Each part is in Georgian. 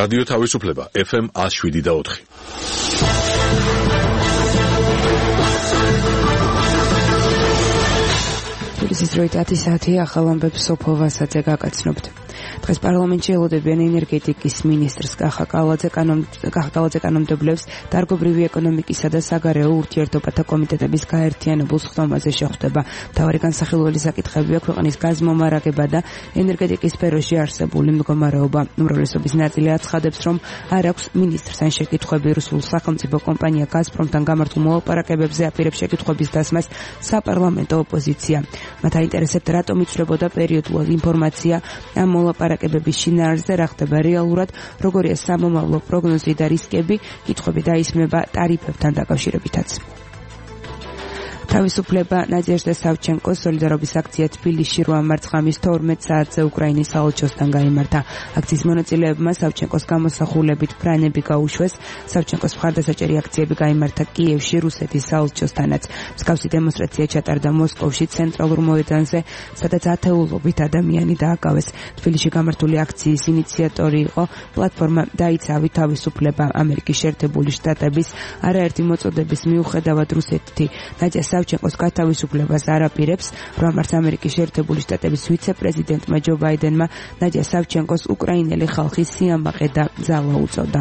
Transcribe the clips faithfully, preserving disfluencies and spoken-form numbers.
რადიო თავისუფლება ეფ ემ one oh seven და four. თბილისის დროით ათი საათი ახალ ამბებს სოფო ვასაძე გაგაცნობთ. დღეს პარლამენტში ელოდებიან ენერგეტიკის მინისტრს კახა კალაძე კანონმდებლებს დარგობრივი ეკონომიკისა და საგარეო ურთიერთობათა კომიტეტების გაერთიანებულ სხდომაზე შეხვდება. მთავარი განსახილველი საკითხებია ქვეყნის გაზმომარაგება და ენერგეტიკის სფეროში არსებული მდგომარეობა. უმრავლესობის ნაწილი აცხადებს, რომ არ აქვს მინისტრს ან შეკითხვები რუსულ სახელმწიფო კომპანია გაზპრომთან გამართულ მოლაპარაკებებზე აპირებს შეკითხვების დასმას საპარლამენტო ოპოზიცია. მათ აინტერესებთ, რატომ იცვლებოდა პერიოდულად ინფორმაცია ამ მოლაპარაკებების შინაარსზე, რა ხდება რეალურად, როგორია სამომავლო პროგნოზი და რისკები, კითხვები დაისმება ტარიფებთან დაკავშირებითაც. თავისუფლება ნადეჟდა სავჩენკოს სოლიდარობის აქცია თბილისში რვა მარტს ღამის თორმეტ საათზე უკრაინის საელჩოსთან გაიმართა. აქციის მონაწილეებმა სავჩენკოს გამოსახულებით ფრანები გაუშვეს. სავჩენკოს მხარდასაჭერი აქციები გაიმართა კიევში რუსეთის საელჩოსთანაც. მსგავსი დემონსტრაცია ჩატარდა მოსკოვში ცენტრალურ მოედანზე, სადაც ათეულობით ადამიანი დააკავეს. თბილისში გამართული აქციის ინიციატორი იყო პლატფორმა დაიცავი თავისუფლება. ამერიკის შეერთებული შტატების არაერთი მოწოდების მიუხედავად რუსეთი ნადია სავჩენკოს გათავისუფლებას არ აპირებს. რვა მარტს ამერიკის შეერთებული შტატების ვიცე-პრეზიდენტმა ჯო ბაიდენმა ნადია სავჩენკოს უკრაინელი ხალხის სიამაყე და ძალა უწოდა.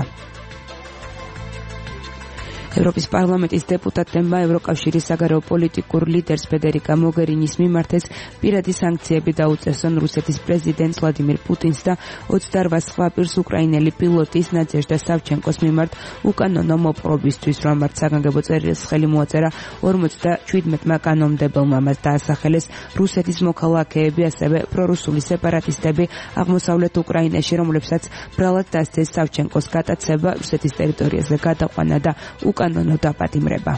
ევროპის პარლამენტის დეპუტატებმა ევროკავშირის საგარეო პოლიტიკურ ლიდერს ფედერიკა მოგერინის მიმართეს პირადი სანქციები დაუწესონ რუსეთის პრეზიდენტ ვლადიმირ პუტინს და ოცდარვა სხვა პირს უკრაინელი პილოტის ნადეჟდა სავჩენკოს მიმართ უკანონო მოპყრობისთვის. რვა მარტს საგანგებო წერილს ხელი მოაწერა ორმოცდაჩვიდმეტმა კანონმდებელმა. მას დაასახელეს რუსეთის მოქალაქეები, ასევე პრორუსული სეპარატისტები აღმოსავლეთ უკრაინაში, რომლებსაც ბრალად დასცეს სავჩენკოს გატაცება, რუსეთის ტერიტორიაზე გადაყვანა და უკანონო დაპატიმრება.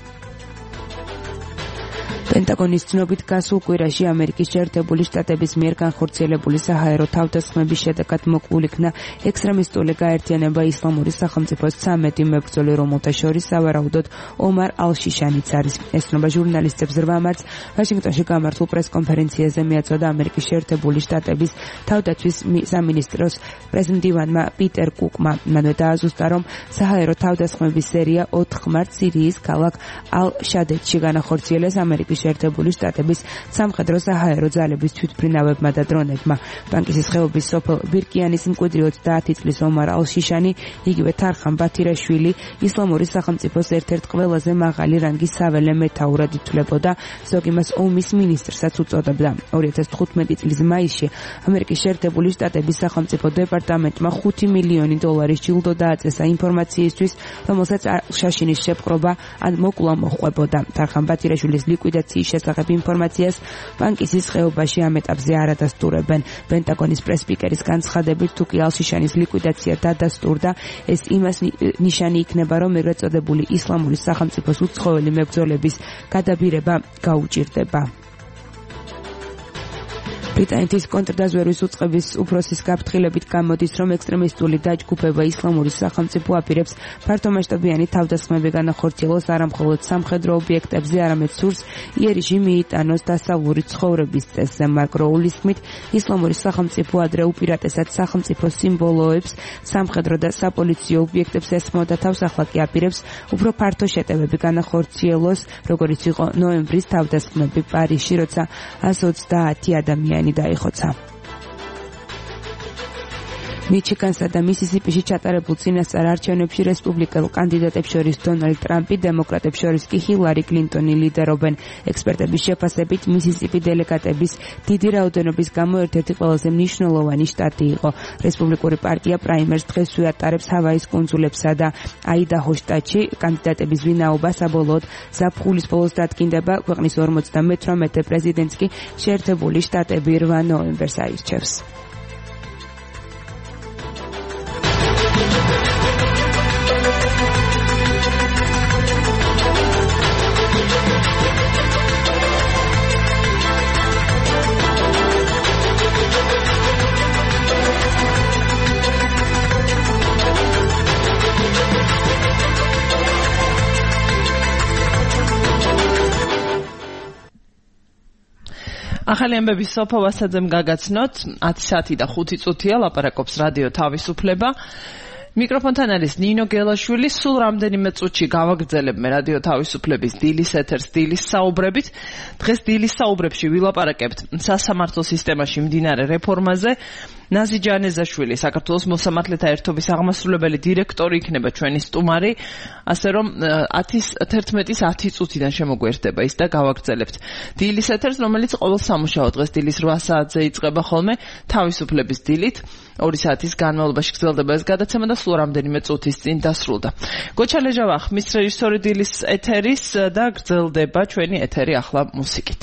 პენტაგონის ცნობით გასულ კვირაში ამერიკის შეერთებული შტატების მიერ განხორციელებული საჰაერო თავდასხმების შედეგად მოკლულ იქნა ექსტრემისტული გაერთიანება ისლამური სახელმწიფოს ცამეტი მებრძოლი, რომელთა შორის სავარაუდოდ ომარ ალ-შიშანიც არის. ეს ცნობა ჟურნალისტებს რვა მარტს ვაშინგტონში გამართულ პრესკონფერენციაზე მიაწოდა ამერიკის შეერთებული შტატების თავდაცვის სამინისტროს პრეზიდენტმა პიტერ კუკმა. მანვე დააზუსტა, რომ საჰაერო თავდასხმების სერია ოთხ მარტს სირიის ქალაქ ალ-შადედში განახორციელეს ამერიკის შეერთებული შტატების სამხედრო საჰაერო ძალების თვითმფრინავებმა და დრონებმა. ბანკისის ხეობის სოფელ ბირკიანის მკვიდრი ოცდაათი წლის ომარ ალ-შიშანი, იგივე თარხან ბათირაშვილი ისლამური სახელმწიფოს ერთ-ერთ ყველაზე მაღალი რანგის საველე მეთაურად ითვლებოდა, ზოგი მას ომის მინისტრსაც უწოდებდა. ორი ათას თხუთმეტი წლის მაისში ამერიკის შეერთებული შტატების სახელმწიფო დეპარტამენტმა ხუთი მილიონი დოლარის ჯილდო დააწესა ინფორმაციისთვის, რომელსაც ალ-შიშანის შეპყრობა ან მოკლა მოჰყვებოდა. თარხან ბათირაშვილის ლიკვიდაციის შესახებ ინფორმაციას ბანკისის ხეობაში ამ ეტაპზე არ ადასტურებენ. პენტაგონის პრესპიკერის განცხადებით, თუ კი ალ-შიშანის ლიკვიდაცია დადასტურდა, ეს იმას ნიშანი იქნება, რომ ეგრეთ წოდებული ისლამური სახელმწიფოს უცხოელი მებრძოლების გადაბირება გაუჭირდება. ბრიტანეთის კონტრდაზვერვის უწყების უფროსის გაფრთხილებით გამოდის, რომ ექსტრემისტული დაჯგუფება ისლამური სახელმწიფო აპირებს ფართომასშტაბიანი თავდასხმები განახორციელოს არა მხოლოდ სამხედრო ობიექტებზე, არამედ სურს იერიში მიიტანოს დასავლური ცხოვრების წესზე. მარკ როულის თქმით, ისლამური სახელმწიფო ადრე უპირატესად სახელმწიფო სიმბოლოებს, სამხედრო და sapolitsiო ობიექტებს ესხმოდა თავს, ახლა კი აპირებს უფრო ფართო შეტევები განახორციელოს, როგორიც იყო ნოემბრის თავდასხმები პარიზში, როცა ასი ოცდაათი ადამიანი დაიხოცა. მიჩიგანსა და მისისიპიში ჩატარებულ წინასწარ არჩევნებში რესპუბლიკელ კანდიდატებს შორის დონალდ ტრამპი, დემოკრატებს შორის კი ჰილარი კლინტონი ლიდერობენ. ექსპერტების შეფასებით მისისიპი დელეგატების დიდი რაოდენობის გამო ერთ-ერთი ყველაზე მნიშვნელოვანი შტატი იყო. რესპუბლიკური პარტია პრაიმერს დღესვე ატარებს ჰავაის კუნძულებსა და აიდაჰოს შტატში. კანდიდატების ვინაობა საბოლოოდ ზაფხულის ბოლოს დადგინდება. ქვეყნის ორმოცდამეთვრამეტე პრეზიდენტს კი შეერთებული შტატები რვა ნოემბერს აირჩევს. ახალი ამბები სოფო ვასაძემ გაგაცნოთ. ათი საათი და ხუთი წუთია ლაპარაკობს რადიო თავისუფლება. მიკროფონთან არის ნინო გელაშვილი. სულ რამდენიმე წუთში გავაგრძელებ მე რადიო თავისუფლების დილის ეთერს დილის საუბრებით. დღეს დილის საუბრებში ვილაპარაკებთ სასამართლო სისტემაში მიმდინარე რეფორმაზე. ნაზი ჯანეზაშვილი, საქართველოს მოსამართლეთა ერთობის აღმასრულებელი დირექტორი იქნება ჩვენი სტუმარი, ასე რომ თერთმეტის ათი წუთიდან შემოგვერდება ის და გავაგრძელებთ დილის ეთერს, რომელიც ყოველ სამუშაო დღეს დილის რვა საათზე იწყება ხოლმე თავისუფლების დილით. ორი საათის განმავლობაში გრძელდება ეს გადაცემა და სულ რამდენიმე წუთის წინ დასრულდა. გოჩა ლეჟავა ხმის რეჟისორი დილის ეთერის და გრძელდება ჩვენი ეთერი ახლა მუსიკით.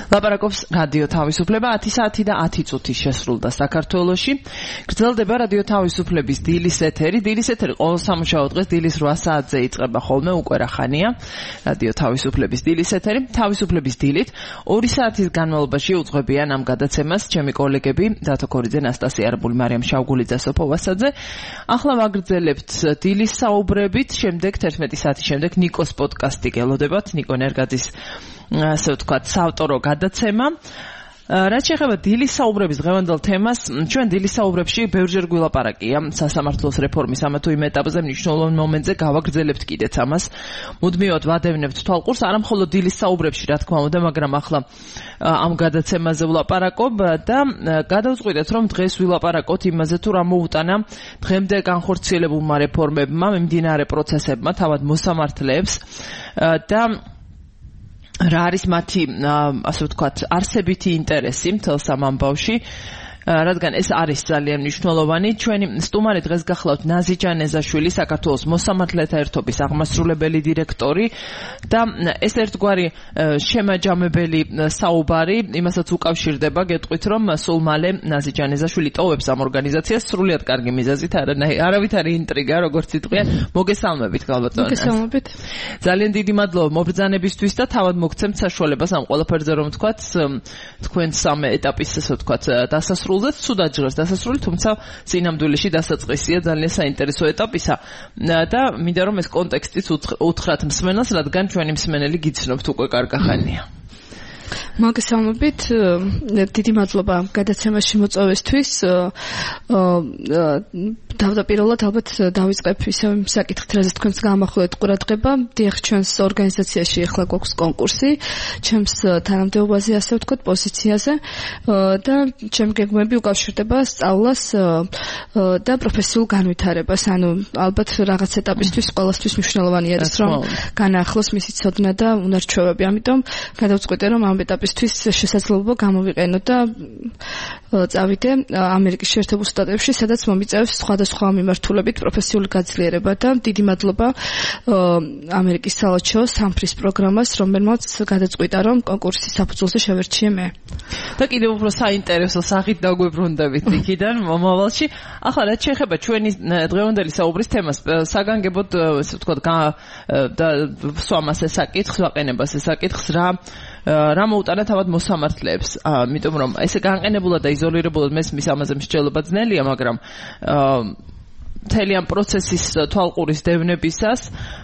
ლაპარაკობს რადიო თავისუფლება ათი საათი და ათი წუთი შესრულდა საქართველოში. გრძელდება რადიო თავისუფლების დილის ეთერი. დილის ეთერი ყოველ სამუშაო დღეს დილის რვა საათზე იწყება ხოლმე, უკვე რა ხანია. რადიო თავისუფლების დილის ეთერი. თავისუფლების დილით ორი საათის განმავლობაში უძღვებიან ამ გადაცემას ჩემი კოლეგები დათო ქორიძე, ნასტასია არბული, მარიამ შავგულიძე, სოფო ვასაძე. ახლა ვაგრძელებთ დილის საუბრებით, შემდეგ თერთმეტი საათის შემდეგ ნიკოს პოდკასტი გელოდებათ, ნიკო ნერგაძის ასე ვთქვათ, საავტორო გადაცემა. რაც შეეხება დილის საუბრების დღევანდელ თემას, ჩვენ დილის საუბრებში ბევრჯერ გვილაპარაკია სასამართლოს რეფორმის ამა თუ იმ ეტაპზე, მნიშვნელოვან მომენტზე გავაგრძელებთ კიდეც ამას. მუდმივად ვადევნებთ თვალყურს, არა მხოლოდ დილის საუბრებში, რა თქმა უნდა, მაგრამ ახლა ამ გადაცემაზე ვლაპარაკობ და გადავწყვიტეთ, რომ დღეს ვილაპარაკოთ იმაზე, თუ რა მოუტანა დღემდე განხორციელებულმა რეფორმებმა, მიმდინარე პროცესებმა, თავად მოსამართლეებს და რა არის მათი, ასე ვთქვათ, არსებითი ინტერესი მთელს ამ ამბავში, რადგან ეს არის ძალიან მნიშვნელოვანი. ჩვენი სტუმარი დღეს გახლავთ ნაზი ჯანეზაშვილი, საქართველოს მოსამართლეთა ერთობის აღმასრულებელი დირექტორი და ეს ერთგვარი შემაჯამებელი საუბარი იმასაც უკავშირდება, გეტყვით, რომ სულ მალე ნაზი ჯანეზაშვილი ტოვებს ამ ორგანიზაციას სრულიად კარგი მიზეზით, არავითარი ინტრიგა, როგორც იტყვიან. მოგესალმებით, გალბატონო. მოგესალმებით. ძალიან დიდი მადლობა მობრძანებისთვის და თავად მოგცემთ საშუალებას ამ ყველაფერზე, რომ ვთქვათ, თქვენ სამ ეტაპის, ასე ვთქვათ, დასასრულ ცუდად ჟღერს დასასრული, თუმცა წინამდვილეში დასაწყისია ძალიან საინტერესო ეტაპისა და მინდა რომ ეს კონტექსტიც უთხრათ მსმენელს, რადგან ჩვენი მსმენელი გიცნობთ უკვე კარგახანია. მოგესალმებით, დიდი მადლობა გადაცემაში მოწვევისთვის. თავდაპირველად ალბათ დავიწყებ ისევ იმ საკითხით, რაზეც თქვენს გაამახვილეთ ყურადღება. დიახ, ჩვენს ორგანიზაციაში ახლა გვაქვს კონკურსი, ჩემს თანამდებობაზე, ასე ვთქვათ, პოზიციაზე და ჩემი გეგმები უკავშირდება სწავლას და პროფესიულ განვითარებას. ანუ ალბათ რაღაც ეტაპისთვის ყველასთვის მნიშვნელოვანი არის, რომ განაახლოს მისი ცოდნა და უნარჩვევები. ამიტომ გადავწყვიტე, რომ ამ ეტაპისთვის შესაძლებლობა გამოვიყენო და წავიდე ამერიკის შეერთებულ შტატებში, სადაც მომიწევს სხვადასხვა მიმართულებით პროფესიული გაძლიერება და დიდი მადლობა ამერიკის საელჩო სამფრის პროგრამას, რომელმაც გადაწყვიტა, რომ კონკურსის საფუძველზე შევერჩიე მე. და კიდევ უფრო საინტერესო სახით დაგვებრუნდებით იქიდან მომავალში. ახლა რაც შეეხება ჩვენი დღევანდელი საუბრის თემას, საგანგებოდ, ასე ვთქვათ, და სვამას ეს საკითხს, ვაყენებას ეს საკითხს, რა რა მოუტანა თავად მოსამართლეებს, იმიტომ რომ ესე განყენებულად და იზოლირებულად მესმის ამაზე მსჯელობა ძნელია, მაგრამ მთელი ამ პროცესის თვალყურის დევნებისას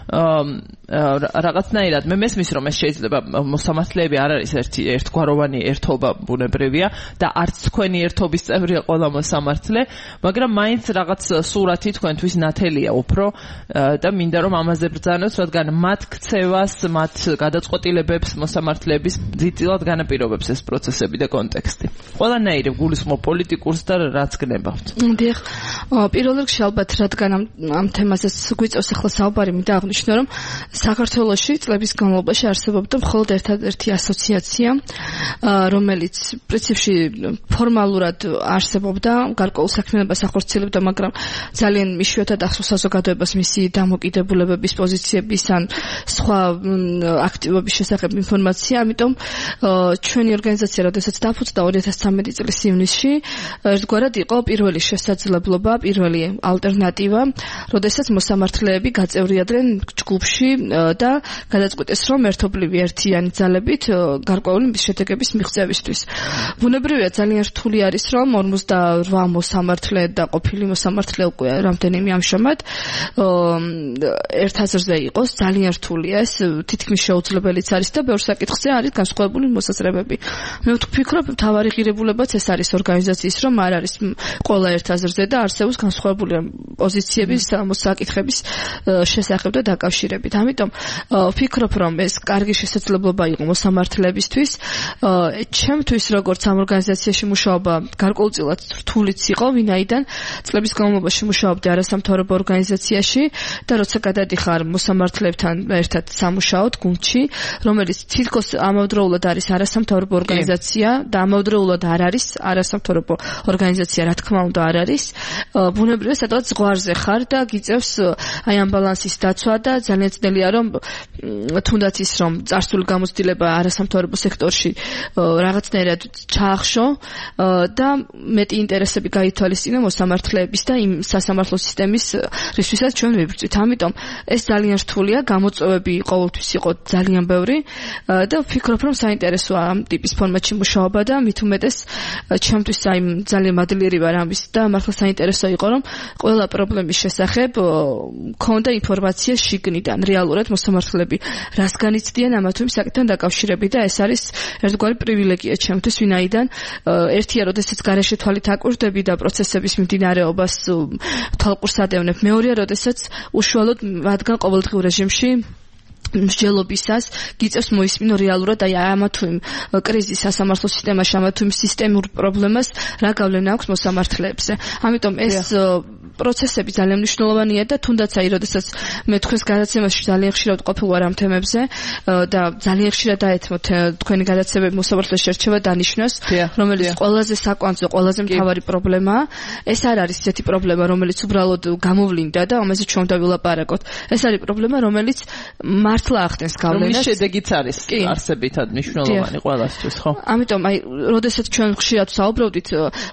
რაღაცნაირად მე მესმის რომ ეს შეიძლება მოსამართლეები არ არის ერთი ერთგვაროვანი ერთობა ბუნებრივია და არც თქვენი ერთობის წევრია ყველა მოსამართლე, მაგრამ მაინც რაღაც სურათი თქვენთვის ნათელია უფრო და მინდა რომ ამაზე ბრძანოთ, რადგან მათ ქცევას, მათ გადაწყვეტილებებს მოსამართლეების ძირითადად განაპირობებს ეს პროცესები და კონტექსტი. ყველანაირი გულისხმობ პოლიტიკურს და რაც გნებავთ. დიახ, პირველ რიგში ალბათ რადგან ამ, ამ თემაზეც გვიწევს ახლა საუბარი, მინდა აღნიშნო, რომ საქართველოში წლების განმავლობაში არსებობდა მხოლოდ ერთადერთი ასოციაცია, რომელიც პრინციპში ფორმალურად არსებობდა, გარკვეულ საქმიანობას ახორციელებდა, მაგრამ ძალიან იშვიათად ახსოვს საზოგადოებას მისი დამოკიდებულებების, პოზიციების ან სხვა აქტივობის შესახებ ინფორმაცია. ამიტომ ჩვენი ორგანიზაცია, როდესაც დაფუძნდა ორი ათას ცხრამეტი წლის ივნისში, ერთგვარად იყო პირველი შესაძლებლობა, პირველი ალტერნატივა, როდესაც მოსამართლეები გაწევრიადნენ ჯგუფში და გადაწყვიტეს, რომ ერთობლივი ერთიანი ძალებით გარკვეული შედეგების მიღწევისთვის. ბუნებრივია ძალიან რთული არის, რომ ორმოცდაორ მოსამართლე და ყოფილი მოსამართლე უკვე რამდენიმე ამჟამად ერთ აზრზე იყოს, ძალიან რთულია ეს, თითქმის შეუძლებელიც არის და ბევრ საკითხზე არის განსხვავებული მოსაზრებები. მე ვფიქრობ, მთავარი ღირებულებაც ეს არის ორგანიზაციის, რომ არ არის ყველა ერთ აზრზე და არსებობს განსხვავებული პოზიციების საკითხების შესახებ და დაკავშირებით. ამიტომ ვფიქრობ, რომ ეს კარგი შესაძლებლობა იყო მოსამართლეებისთვის. ჩემთვის როგორც ამ ორგანიზაციაში მუშაობა გარკვეულწილად რთულიც იყო, ვინაიდან წლების განმავლობაში მუშაობდი არასამთავრობო ორგანიზაციაში და როცა გადადიხარ მოსამართლეებთან ერთად სამუშაოდ გუნდში, რომელიც თითქოს ამავდროულად არის არასამთავრობო ორგანიზაცია და ამავდროულად არ არის არასამთავრობო ორგანიზაცია, რა თქმა უნდა არ არის, ბუნებრივია სადღაც ზღვარზე ხარ და გიწევს აი ამ ბალანსის დაცვა და ძალიან ძნელია რომ თუნდაც ის რომ წარსული გამოცდილება არასამთავრობო სექტორში რაღაცნაირად ჩაახშო და მეტი ინტერესები გაითვალისწინა მოსამართლეების და იმ სასამართლო სისტემის რისთვისაც ჩვენ ვიბრძვით. ამიტომ ეს ძალიან რთულია, გამოწვევები ყოველთვის იყო ძალიან ბევრი და ვფიქრობ რომ საინტერესოა ამ ტიპის ფორმატში მუშაობა და მით უმეტეს ჩემთვის აი ძალიან მადლიერი ვარ ამის და მართლა საინტერესო იყო რომ ყველა პრობლემის შესახებ ქონდა ინფორმაცია შიგნიდან რეალურად მოსამართლეები რას განიცდიან ამა თუ იმ საკითხთან დაკავშირებით და ეს არის ერთგვარი პრივილეგია ჩემთვის, ვინაიდან ერთია როდესაც გარეშე თვალით აკვირდები და პროცესების მიმდინარეობას თვალყურს ადევნებ, მეორეა როდესაც უშუალოდ რადგან ყოველდღიურ რეჟიმში მსჯელობისას გიწევს მოისმინო რეალურად აი ამა თუ იმ კრიზის სასამართლო სისტემაში, ამა თუ იმ სისტემურ პრობლემას რა გავლენა აქვს მოსამართლეებზე. ამიტომ ეს პროცესები ძალიან მნიშვნელოვანია და თუნდაც აი როდესაც მე თქვენს გადაცემაში ძალიან ხშირად ყოფილ ვარ ამ თემებზე და ძალიან ხშირად დაეთმოთ თქვენი გადაცემები მოსამართლეში შერჩევა დანიშნოს, რომელიც ყველაზე საკვანძო, ყველაზე მთავარი პრობლემაა. ეს არ არის ისეთი პრობლემა, რომელიც უბრალოდ გამოვლინდა და ამაზე ჩვენ დავილაპარაკოთ. ეს არის პრობლემა, რომელიც მართლა ახდენს გავლენას. რომლის შედეგიც არის არსებითად მნიშვნელოვანი ყველასთვის, ხო? ამიტომ აი როდესაც ჩვენ ხშირად საუბრობდით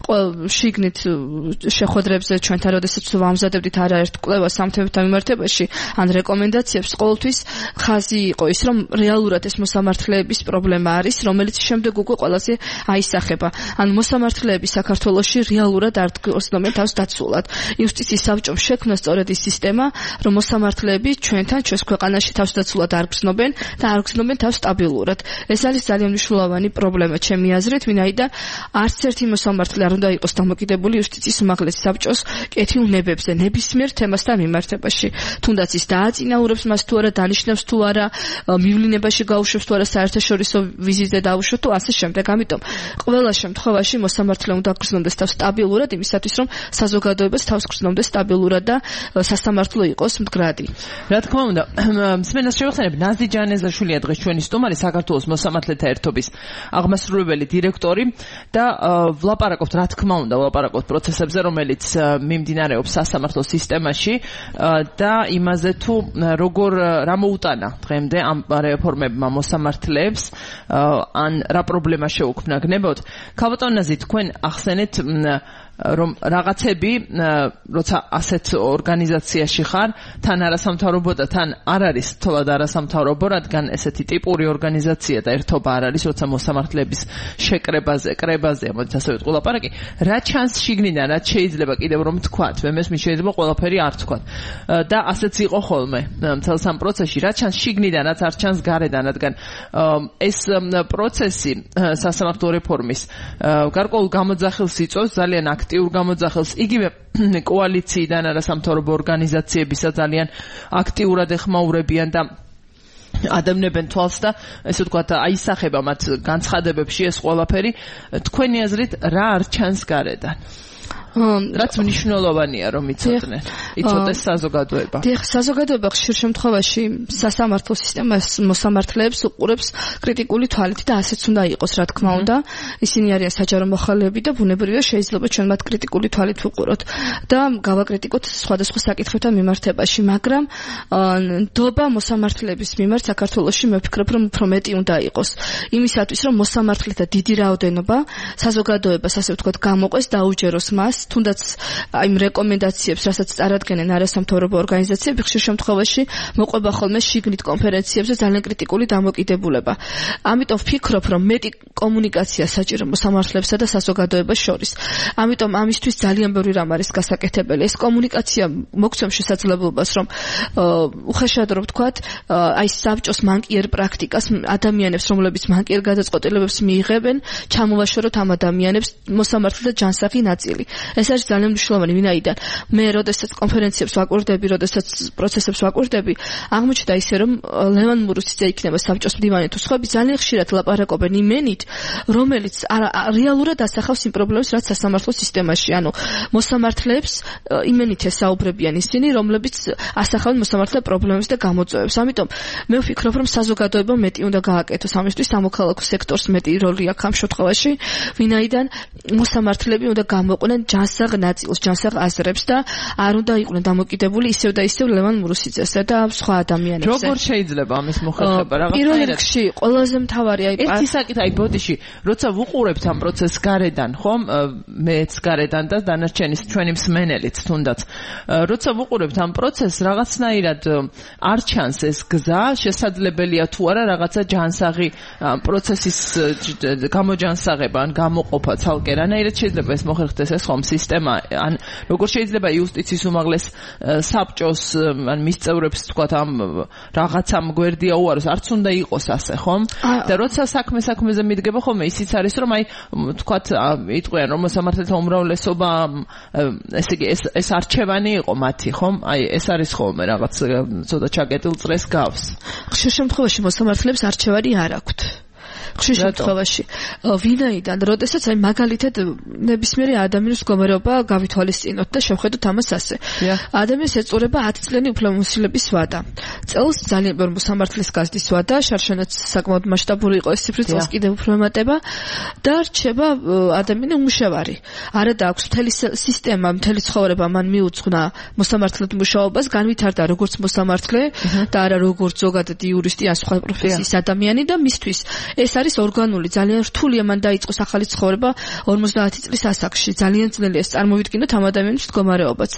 შიგნით შეხვედრებზე ჩვენთან როდესაც ვამზადებდით არაერთ კვლევას ამ თემებთან მიმართებაში ან რეკომენდაციებს, ყოველთვის ხაზი იყო ის რომ რეალურად ეს მოსამართლეების პრობლემა არის, რომელიც შემდეგ უკვე ყველაზე აისახება. ან მოსამართლეები საქართველოში რეალურად არ გგზნობენ თავს დაცულად. იუსტიციის საბჭომ შექმნა სწორედ ის სისტემა, რომ მოსამართლეები ჩვენთან ჩვენს ქვეყანაში თავს დაცულად არ გზნობენ და არ გზნობენ თავს სტაბილურად. ეს არის ძალიან მნიშვნელოვანი პრობლემა ჩემი აზრით, ვინაიდან არც ერთი მოსამართლე არ უნდა იყოს დამოკიდებული იუსტიციის უმაღლესი საბჭოს კეთილნებებზე ნებისმიერ თემასთან მიმართებაში. თუნდაც ის დააწინაურებს მას თუ არა, დანიშნავს თუ არა, მივლინებაში გაუშვებს თუ არა, საერთაშორისო ვიზიტზე დაუშვებს თუ ასე შემდეგ. ამიტომ ყველა შემთხვევაში მოსამართლე უნდა გრძნობს თავს სტაბილურად იმისათვის, რომ საზოგადოებას თავს გრძნობს სტაბილურად და სასამართლო იყოს მდგრადი. რა თქმა უნდა, მსმენელს შევეხსენებ, ნაზი ჯანეზაშვილია დღეს ჩვენი სტუმარი, საქართველოს მოსამართლეთა ერთობის აღმასრულებელი დირექტორი და ვლაპარაკობთ, რა თქმა უნდა, ვლაპარაკობთ პროცესებზე, რომელიც მიმდინარეობს სასამართლო სისტემაში და იმაზე თუ როგორ რა მოუტანა დღემდე ამ რეფორმებმა მოსამართლეებს, ან რა პრობლემა შეუქმნა გნებოთ. ქალბატონ ნაზი, თქვენ ახსენეთ რომ რაღაცები, როცა ასეთ ორგანიზაციაში ხარ, თან არასამთავრობო და თან არ არის თოლად არასამთავრობო, რადგან ესეთი ტიპური ორგანიზაცია და ერთობა არ არის, როცა მოსამართლეების შეკრებაზე, კრებაზე, ამოდი ასე ვიტყვი ლაპარაკი, რა ჩანს შიგნიდან, რაც შეიძლება კიდევ რომ თქვათ, მე მესმის შეიძლება ყველაფერი არ თქვათ. და ასეც იყო ხოლმე მთელს ამ პროცესში, რა ჩანს შიგნიდან, რაც არ ჩანს გარედან, რადგან ეს პროცესი სასამართლო რეფორმის გარკვეულ გამოძახილს იწვევს, ძალიან აქტიურ გამოძახილს, იგივე კოალიციიდან არასამთავრობო ორგანიზაციებისა ძალიან აქტიურად ეხმაურებიან და ადევნებენ თვალს და ესე ვთქვათ, აისახება მათ განცხადებებში ეს ყველაფერი. თქვენი აზრით რა არ ჩანს გარედან? რაც მნიშვნელოვანია რომ იცოდნენ, იცოდეს საზოგადოება. დიახ, საზოგადოება ხშირ შემთხვევაში სასამართლო სისტემას მოსამართლეებს უყურებს კრიტიკული თვალით და ასეც უნდა იყოს, რა თქმა უნდა. ისინი არიან საჯარო მოხალეები და ბუნებრივია შეიძლება ჩვენ მათ კრიტიკული თვალით ვუყუროთ და გავაკრიტიკოთ სხვადასხვა საკითხებთან მიმართებაში, მაგრამ ნდობა მოსამართლეების მიმართ საქართველოში მე ვფიქრობ რომ უფრო მეტი უნდა იყოს. იმისათვის რომ მოსამართლეთა დიდი რაოდენობა საზოგადოებას ასე ვთქვათ გამოყვეს, დაუჯეროს მას თუნდაც იმ რეკომენდაციებს, რასაც წარადგენენ არასამთავრობო ორგანიზაციები, ხშირ შემთხვევაში მოყვება ხოლმე შიგნით კონფერენციებზე ძალიან კრიტიკული დამოკიდებულება. ამიტომ ვფიქრობ, რომ მეტი კომუნიკაცია საჭირო მოსამართლეებსა და საზოგადოებას შორის. ამიტომ ამისთვის ძალიან ბევრი რამ არის გასაკეთებელი. ეს კომუნიკაცია მოგცემს შესაძლებლობას, რომ უხეშად რომ ვთქვათ, აი საბჭოს მანკიერ პრაქტიკას ადამიანებს, რომლებიც მანკიერ გადაწყვეტილებებს მიიღებენ, ჩამოვაშოროთ ამ ადამიანებს მოსამართლეთა ჯანსაღი ნაწილი. ეს არის ძალიან მნიშვნელოვანი, ვინაიდან მე როდესაც კონფერენციებს ვაკვირდები, როდესაც პროცესებს ვაკვირდები, აღმოჩნდა ისე, რომ ლევან მურუსიძე იქნება საბჭოს მდივანი თუ სხვები ძალიან ხშირად ლაპარაკობენ იმენით, რომელიც რეალურად ასახავს იმ პრობლემებს, რაც სასამართლო სისტემაში, ანუ მოსამართლეებს იმენით ესაუბრებიან ისინი, რომლებიც ასახავენ მოსამართლე პრობლემებს და გამოწვევებს. ამიტომ მე ვფიქრობ, რომ საზოგადოება მეტი უნდა გააკეთოს ამისთვის, სამოქალაქო სექტორს მეტი როლი აქვს ამ შემთხვევაში, ვინაიდან მოსამართლეები უნდა გამოყვნენ ჯანსაღ ნაწილს, ჯანსაღ აზრებს და არ უნდა იყვნენ დამოკიდებული ისევ და ისევ ლევან მურუსიძესა და სხვა ადამიანებზე. როგორ შეიძლება ამის მოხერხება რაღაცა? პირველ რიგში ყველაზე მთავარი აი ერთი საკითხი აი ბოდიში, როცა ვუყურებთ ამ პროცესს გარედან, ხომ? მეც გარედან და დანარჩენის ჩვენი მსმენელიც თუნდაც. როცა ვუყურებთ ამ პროცესს, რაღაცნაირად არ ჩანს ეს გზა, შესაძლებელია თუ არა რაღაცა ჯანსაღი პროცესის გამოჯანსაღება ან გამოყოფა ცალკე. რანაირად შეიძლება ეს მოხერხდეს ეს ხომ სისტემა? ან როგორ შეიძლება იუსტიციის უმაღლეს საბჭოს ან მის წევრებს თქვათ ამ რაღაცამ გვერდია უაროს, არც უნდა იყოს ასე, ხომ? და როცა საქმე საქმეზე მიდგება ხოლმე ისიც არის, რომ აი თქვათ იტყვიან რომ მოსამართლეთა უმრავლესობა ესე იგი ეს ეს არჩევანი იყო მათი, ხომ? აი ეს არის ხოლმე რაღაც ცოტა ჩაკეტილ წრეს გავს. ხშირ შემთხვევაში მოსამართლეებს არჩევანი არ აქვთ. ხშირ შემთხვევაში ვინაიდან როდესაც აი მაგალითად ნებისმიერი ადამიანის მდგომარეობა გავითვალისწინოთ და შევხედოთ ამას ასე. ადამიანს ეწურება ათი წლიანი უფლებამოსილების ვადა. წელს ძალიან ბევრი მოსამართლის გაზრდის ვადა, შარშანაც საკმაოდ მასშტაბური იყო ეს ციფრი, წელს კიდევ უფრო ემატება და რჩება ადამიანი უმუშევარი. არა და აქვს მთელი სისტემა, მთელი ცხოვრება მან მიუძღვნა მოსამართლედ მუშაობას, განვითარდა როგორც მოსამართლე და არა როგორც ზოგადად იურისტი ან სხვა პროფესიის ადამიანი და მისთვის ეს არის ორგანული, ძალიან რთულია მან დაიწყოს ახალი ცხოვრება ორმოცდაათი წლის ასაკში. ძალიან ძნელია ეს წარმოვიდგინოთ ამ ადამიანის მდგომარეობაც.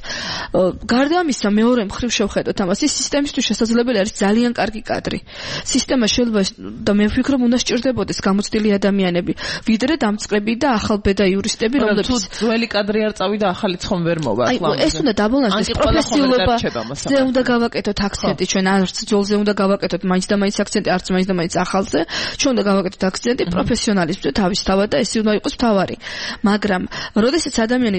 გარდა ამისა, მეორე მხრივ შევხედოთ ამას, ის სისტემისთვის შესაძლებელი არის ძალიან კარგი კადრი. სისტემა შეიძლება და მე ვფიქრობ, უნდა სჭირდებოდეს გამოცდილი ადამიანები, ვიდრე დამწყები და ახალბედა იურისტები, რომლებიც ძველი კადრი არ წავიდა, ახალიც ხომ ვერ მოვა. აი, ეს უნდა დაბალანსდეს პროფესიულობა. ზე უნდა გავაკეთოთ აქცენტი ჩვენ, არც ძველზე უნდა გავაკეთოთ მაინც და მაინც აქცენტი, არც მაინც და მაინც ახალზე. ჩვენ უნდა გავაკეთოთ აქცენტი პროფესიონალიზმზე თავისთავად და ეს უნდა იყოს მთავარი. მაგრამ როდესაც ადამიანი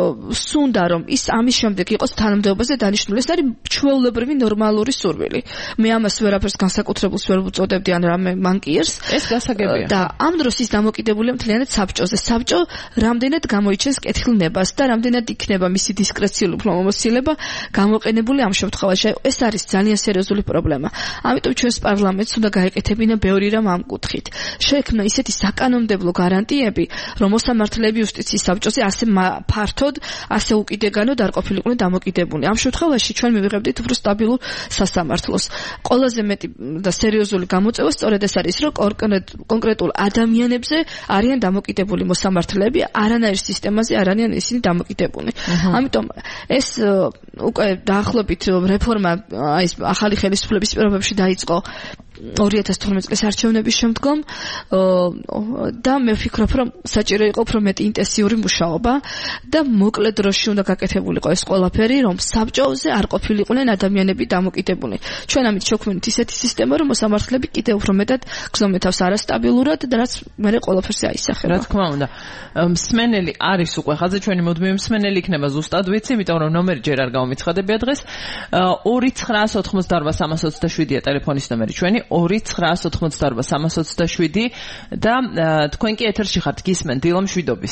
სუნდა რომ ის ამის შემდეგ იყოს თანამდებობაზე დანიშნული, ეს არის ჩვეულებრივი ნორმალური სურვილი. მე ამას ვერაფერს განსაკუთრებულს ვერ ვუწოდებდი ან რამე მანკიერს. ეს გასაგებია. და ამ დროს ის დამოკიდებულია მთლიანად საბჭოზე. საბჭო რამდენად გამოიჩენს კეთილნებას და რამდენად იქნება მისი დისკრეციული უფლებამოსილება გამოყენებული ამ შემთხვევაში. ეს არის ძალიან სერიოზული პრობლემა. ამიტომ ჩვენს პარლამენტს უნდა გაეკეთებინა ბევრი რამ ამ კუთხით. შექმნა ისეთი საკანონმდებლო გარანტიები, რომ მოსამართლეები იუსტიციის საბჭოზე ასე ფართოდ, ასე უკიდეგანოდ არ ყოფილიყვნენ დამოკიდებული. ამ შემთხვევაში ჩვენ მივიღებდით უფრო სტაბილურ სასამართლოს. ყველაზე მეტი და სერიოზული გამოწვევა სწორედ ეს არის, რომ კონკრეტულ ადამიანებზე არიან დამოკიდებული მოსამართლეები, არანაირ სისტემაზე არ არიან ისინი დამოკიდებული. ამიტომ ეს უკვე დაახლოებით რეფორმა აი ახალი ხელისუფლების პირობებში დაიწყო ორი ათას თორმეტი წლის არჩევნების შემდგომ და მე ვფიქრობ, რომ საჭირო იყო უფრო მეტი ინტენსიური მუშაობა და მოკლე დროში უნდა გაკეთებულიყო ეს ყველაფერი, რომ საბჭოზე არ ყოფილიყვნენ ადამიანები დამოკიდებული. ჩვენ ამით შევქმნით ისეთი სისტემა, რომ მოსამართლეები კიდევ უფრო მეტად გრძნობენ თავს არასტაბილურად და რაც მე ყველაფერზე აისახება. რა თქმა უნდა, მსმენელი არის უკვე ხაზზე, ჩვენი მუდმივი მსმენელი იქნება ზუსტად ვიცი, იმიტომ რომ ნომერი ჯერ არ გამომიცხადებია დღეს. ორი ცხრაას ოთხმოცდაარბა სამას ოცდაშვიდია ტელეფონის ნომერი ჩვენი. ორი ცხრაას ოთხმოცდაარბა სამას ოცდაშვიდი და თქვენ კი ეთერში ხართ, გისმენთ დილო მშვიდობის.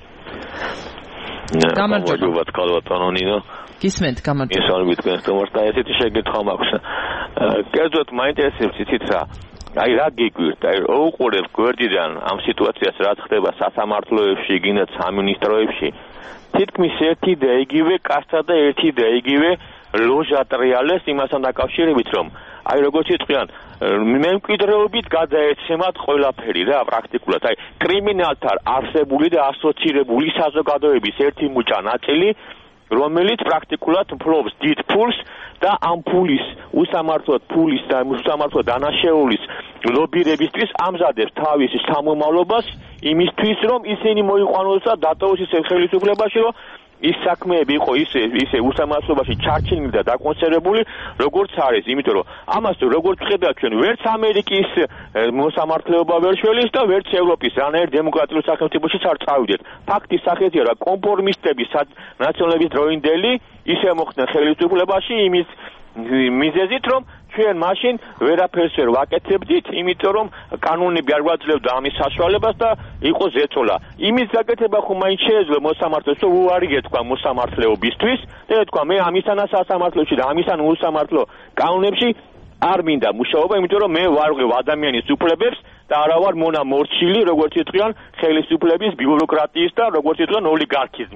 გამარჯობა თქალბატონო ნინო. გისმენთ, გამარჯობა. ისალმით თქვენს თემას და ესეთი შეგეთქვა მაქვს. კერძოდ მაინტერესებს იცით რა. აი რა გიგვირთ, აი უყურებ გვერდიდან ამ სიტუაციას რაც ხდება სასამართლოებში, გინდათ სამინისტროებში. თითქმის ერთი და იგივე კასტა და ერთი და იგივე ლოჟა ტრიალეს იმასთან დაკავშირებით, რომ აი როგორც იტყვიან, მემკვიდრეობით გადაეცემათ ყველაფერი რა პრაქტიკულად. აი კრიმინალთან არსებული და ასოცირებული საზოგადოების ერთი მუჭა ნაწილი, რომელიც პრაქტიკულად ფლობს დიდ ფულს და ამ ფულის უსამართლოდ ფულის და უსამართლოდ დანაშაულის ლობირებისთვის ამზადებს თავის სამომავლობას იმისთვის, რომ ისინი მოიყვანოს და დატოვოს ისე ხელისუფლებაში, რომ ის საქმეები იყო ისე ისე უსამართლობაში ჩარჩენილი და დაკონსერვებული, როგორც არის, იმიტომ რომ ამას როგორც ხედავთ ჩვენ, ვერც ამერიკის მოსამართლეობა ვერ შველის და ვერც ევროპის რანაირ დემოკრატიულ სახელმწიფოშიც არ წავიდეთ. ფაქტის სახელია, რომ კონფორმისტების ნაციონალების დროინდელი ისე მოხდნენ ხელისუფლებაში იმის მიზეზით, რომ ჩვენ მაშინ ვერაფერს ვერ ვაკეთებდით, იმიტომ რომ კანონები არ გვაძლევდა ამის საშუალებას და იყო ზეწოლა. იმის გაკეთება ხომ მაინც შეეძლო მოსამართლეს, რომ უარი ეთქვა მოსამართლეობისთვის და ეთქვა მე ამისანა სასამართლოში და ამისანა უსამართლო კანონებში არ მინდა მუშაობა, იმიტომ რომ მე ვარღვევ ადამიანის უფლებებს და არა ვარ მონა მორჩილი, როგორც იტყვიან, ხელისუფლების ბიუროკრატიის და როგორც იტყვიან ოლიგარქიზმის.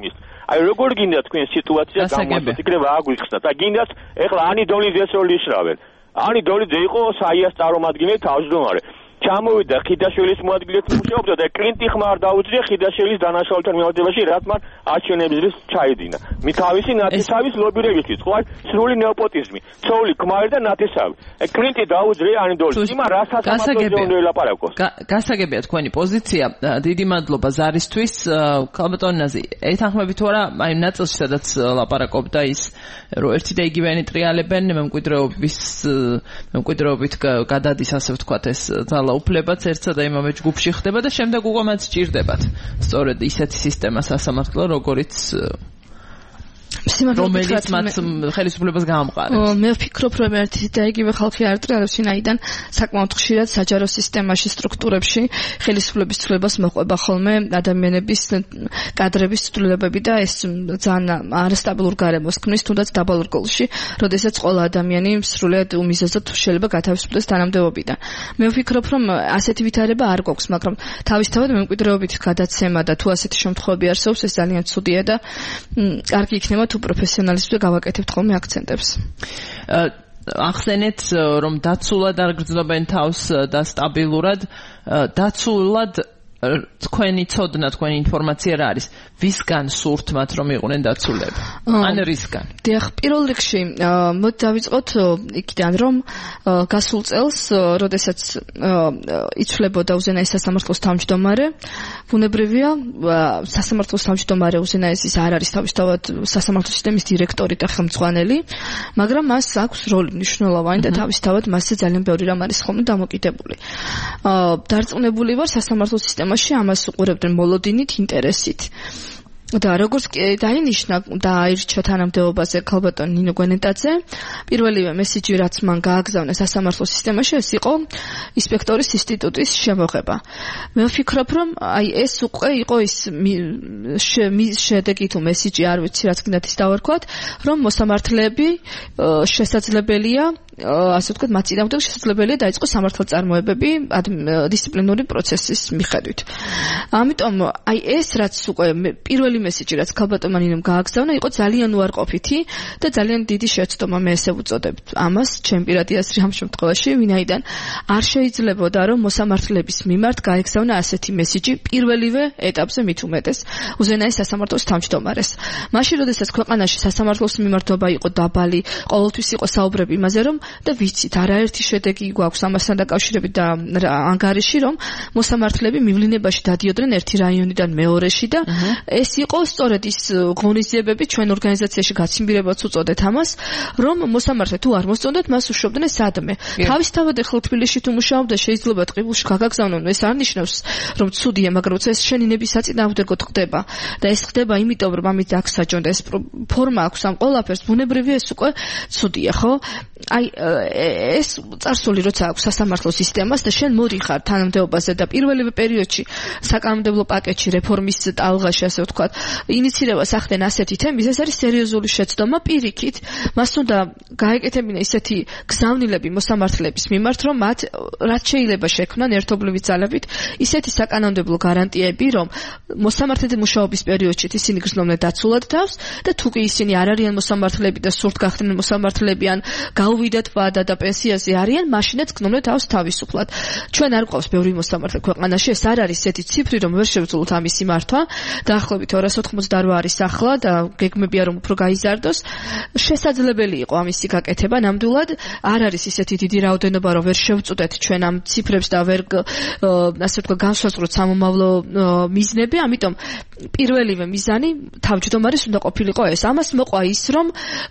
აი როგორ გინდა თქვენ სიტუაცია გამოიწვიოთ, იქნებ აგვიხსნათ. და გინდათ ეხლა ანი დოლიძეს რო ნიშნავენ. ანი დოლიძე იყო საიას წარმომადგენელი თავმჯდომარე. ჩამოვიდა ხიდაშვილის მოადგილედ მუშაობდა და კლინტი ხმარ დაუძრია ხიდაშვილის დანაშაულთან მიმართებაში, რაც მან არჩევნების ჩაიდინა. მითავისი ნათესავის ლობირებისთვის, ხო არის სრული ნეოპოტიზმი, ცოული ქმარი და ნათესავი. კლინტი დაუძრია ანი დოლიძე, იმან რასაც ამათოზე ელაპარაკოს. გასაგებია თქვენი პოზიცია. დიდი მადლობა ზარისთვის. ქალბატონ ნაზი, ეთანხმებით თუ არა, აი ნაწილში სადაც ლაპარაკობდა ის, რომ ერთი და იგივენი ტრიალებენ მემკვიდრეობის მემკვიდრეობით გადადის, ასე ვთქვათ, ეს უფლებაც ერთსა და იმავე ჯგუფში ხდება და შემდეგ უკვე მათ სჭირდებათ სწორედ ისეთი სისტემა სასამართლო, როგორიც რომელიც მათ ხელისუფლებას გაამყარებს. მე ვფიქრობ, რომ ერთი და იგივე ხალხი არ ტრიალებს, ვინაიდან საკმაოდ ხშირად საჯარო სისტემაში, სტრუქტურებში ხელისუფლების ცვლილებას მოყვება ხოლმე ადამიანების კადრების ცვლილებები და ეს ძალიან არასტაბილურ გარემოს ქმნის, თუნდაც დაბალ რგოლში, როდესაც ყველა ადამიანი სრულად უმიზეზოდ შეიძლება გათავისუფლდეს თანამდებობიდან. მე ვფიქრობ, რომ ასეთი ვითარება არ გვაქვს, მაგრამ თავისთავად მემკვიდრეობით გადაცემა და თუ ასეთი შემთხვევები არსებობს, ეს ძალიან ცუდია და კარგი იქნება თუ პროფესიონალიზმზე გავაკეთებთ ხოლმე აქცენტებს. ახსენეთ, რომ დაცულად არ გრძნობენ თავს და სტაბილურად, დაცულად თქვენი ცოდნა, თქვენი ინფორმაცია რა არის? ვისგან სურთ მათ რომ იყვნენ დაცულები? ან რისგან? დიახ, პირველ რიგში მოდი დავიწყოთ იქიდან, რომ გასულ წელს, როდესაც იცვლებოდა უზენაეს სასამართლოს თავმჯდომარე, ბუნებრივია, სასამართლოს თავმჯდომარე უზენაესის არ არის თავისთავად სასამართლო სისტემის დირექტორი და ხელმძღვანელი, მაგრამ მას აქვს როლი მნიშვნელოვანი და თავისთავად მასზე ძალიან ბევრი რამ არის ხოლმე დამოკიდებული. დარწმუნებული ვარ, სასამართლო სისტემაში ამას უყურებდნენ მოლოდინით, ინტერესით. და როგორც დაინიშნა და აირჩა თანამდებობაზე ქალბატონ ნინო გვენეტაძე, პირველივე მესიჯი რაც მან გააგზავნა სასამართლო სისტემაში, ეს იყო ინსპექტორის ინსტიტუტის შემოღება. მე ვფიქრობ, რომ აი ეს უკვე იყო ის შედეგი თუ მესიჯი, არ ვიცი რაც გინდათ ის დავარქვათ, რომ მოსამართლეები შესაძლებელია ასე ვთქვათ, მათ წინააღმდეგ შესაძლებელია დაიწყოს სამართალწარმოებები დისციპლინური პროცესის მიხედვით. ამიტომ აი ეს რაც უკვე პირველი მესიჯი რაც ქალბატონმა ნინომ გააგზავნა, იყო ძალიან უარყოფითი და ძალიან დიდი შეცდომა, მე ესე ვუწოდებთ ამას, ჩემ პირადი აზრი ამ შემთხვევაში, ვინაიდან არ შეიძლებოდა რომ მოსამართლეების მიმართ გაეგზავნა ასეთი მესიჯი პირველივე ეტაპზე მით უმეტეს უზენაეს სასამართლოს თავმჯდომარეს. მაშინ, როდესაც ქვეყანაში სასამართლოს მიმართობა იყო დაბალი, ყოველთვის იყო საუბრები იმაზე, რომ და ვიცით, არაერთი შედეგი გვაქვს ამასთან დაკავშირებით და ანგარიში, რომ მოსამართლეები მივლინებაში დადიოდნენ ერთი რაიონიდან მეორეში და ეს იყო სწორედ ის ღონისძიებები ჩვენ ორგანიზაციაში გაციმბირებაც უწოდეთ ამას, რომ მოსამართლე თუ არ მოსწონდათ, მას უშვებდნენ სადმე. თავისთავად ახლა თბილისში თუ მუშაობდა, შეიძლება ტყიბულში გაგაგზავნონ, ეს არ ნიშნავს, რომ ცუდია, მაგრამ როცა ეს შენი ნების საწინააღმდეგოდ ხდება და ეს ხდება იმიტომ, რომ ამით აქსაჯონ და ეს ფორმა აქვს ამ ყველაფერს, ბუნებრივია ეს უკვე ცუდია, ხო? აი ეს წარსული როცა აქვს სასამართლო სისტემას და შენ მოდიხარ თანამდებობაზე და პირველივე პერიოდში საკანონმდებლო პაკეტში რეფორმის ტალღაში, ასე ვთქვათ, ინიცირებას ახდენ ასეთი თემის, ეს არის სერიოზული შეცდომა პირიქით, მას უნდა გაეკეთებინა ისეთი გზავნილები მოსამართლეების მიმართ, რომ მათ რაც შეიძლება შექმნან ერთობლივი ძალებით ისეთი საკანონმდებლო გარანტიები, რომ მოსამართლეთა მუშაობის პერიოდში ისინი გრძნობდნენ დაცულად თავს და თუ კი ისინი არ არიან მოსამართლეები და სურთ გახდნენ მოსამართლეები ან გაუვიდათ ვადა და პენსიაზე არიან, მაშინაც გრძნობდნენ თავს თავისუფლად. ჩვენ არ გვყავს ბევრი მოსამართლე ქვეყანაში, ეს არ არის ესეთი ციფრი, რომ ვერ შევძლოთ ამის მართვა. დაახლოებით ორას ოთხმოცდაოთხ არის ახლა და გეგმებია რომ უფრო გაიზარდოს. შესაძლებელი იყო ამისი გაკეთება, ნამდვილად არ არის ისეთი დიდი რაოდენობა, რომ ვერ შევწუდეთ ჩვენ ამ ციფრებს და ვერ ასე ვთქვათ განსაზღვროთ სამომავლო მიზნები, ამიტომ პირველივე მიზანი თავმჯდომარის უნდა ყოფილიყო ეს. ამას მოყვა ის, რომ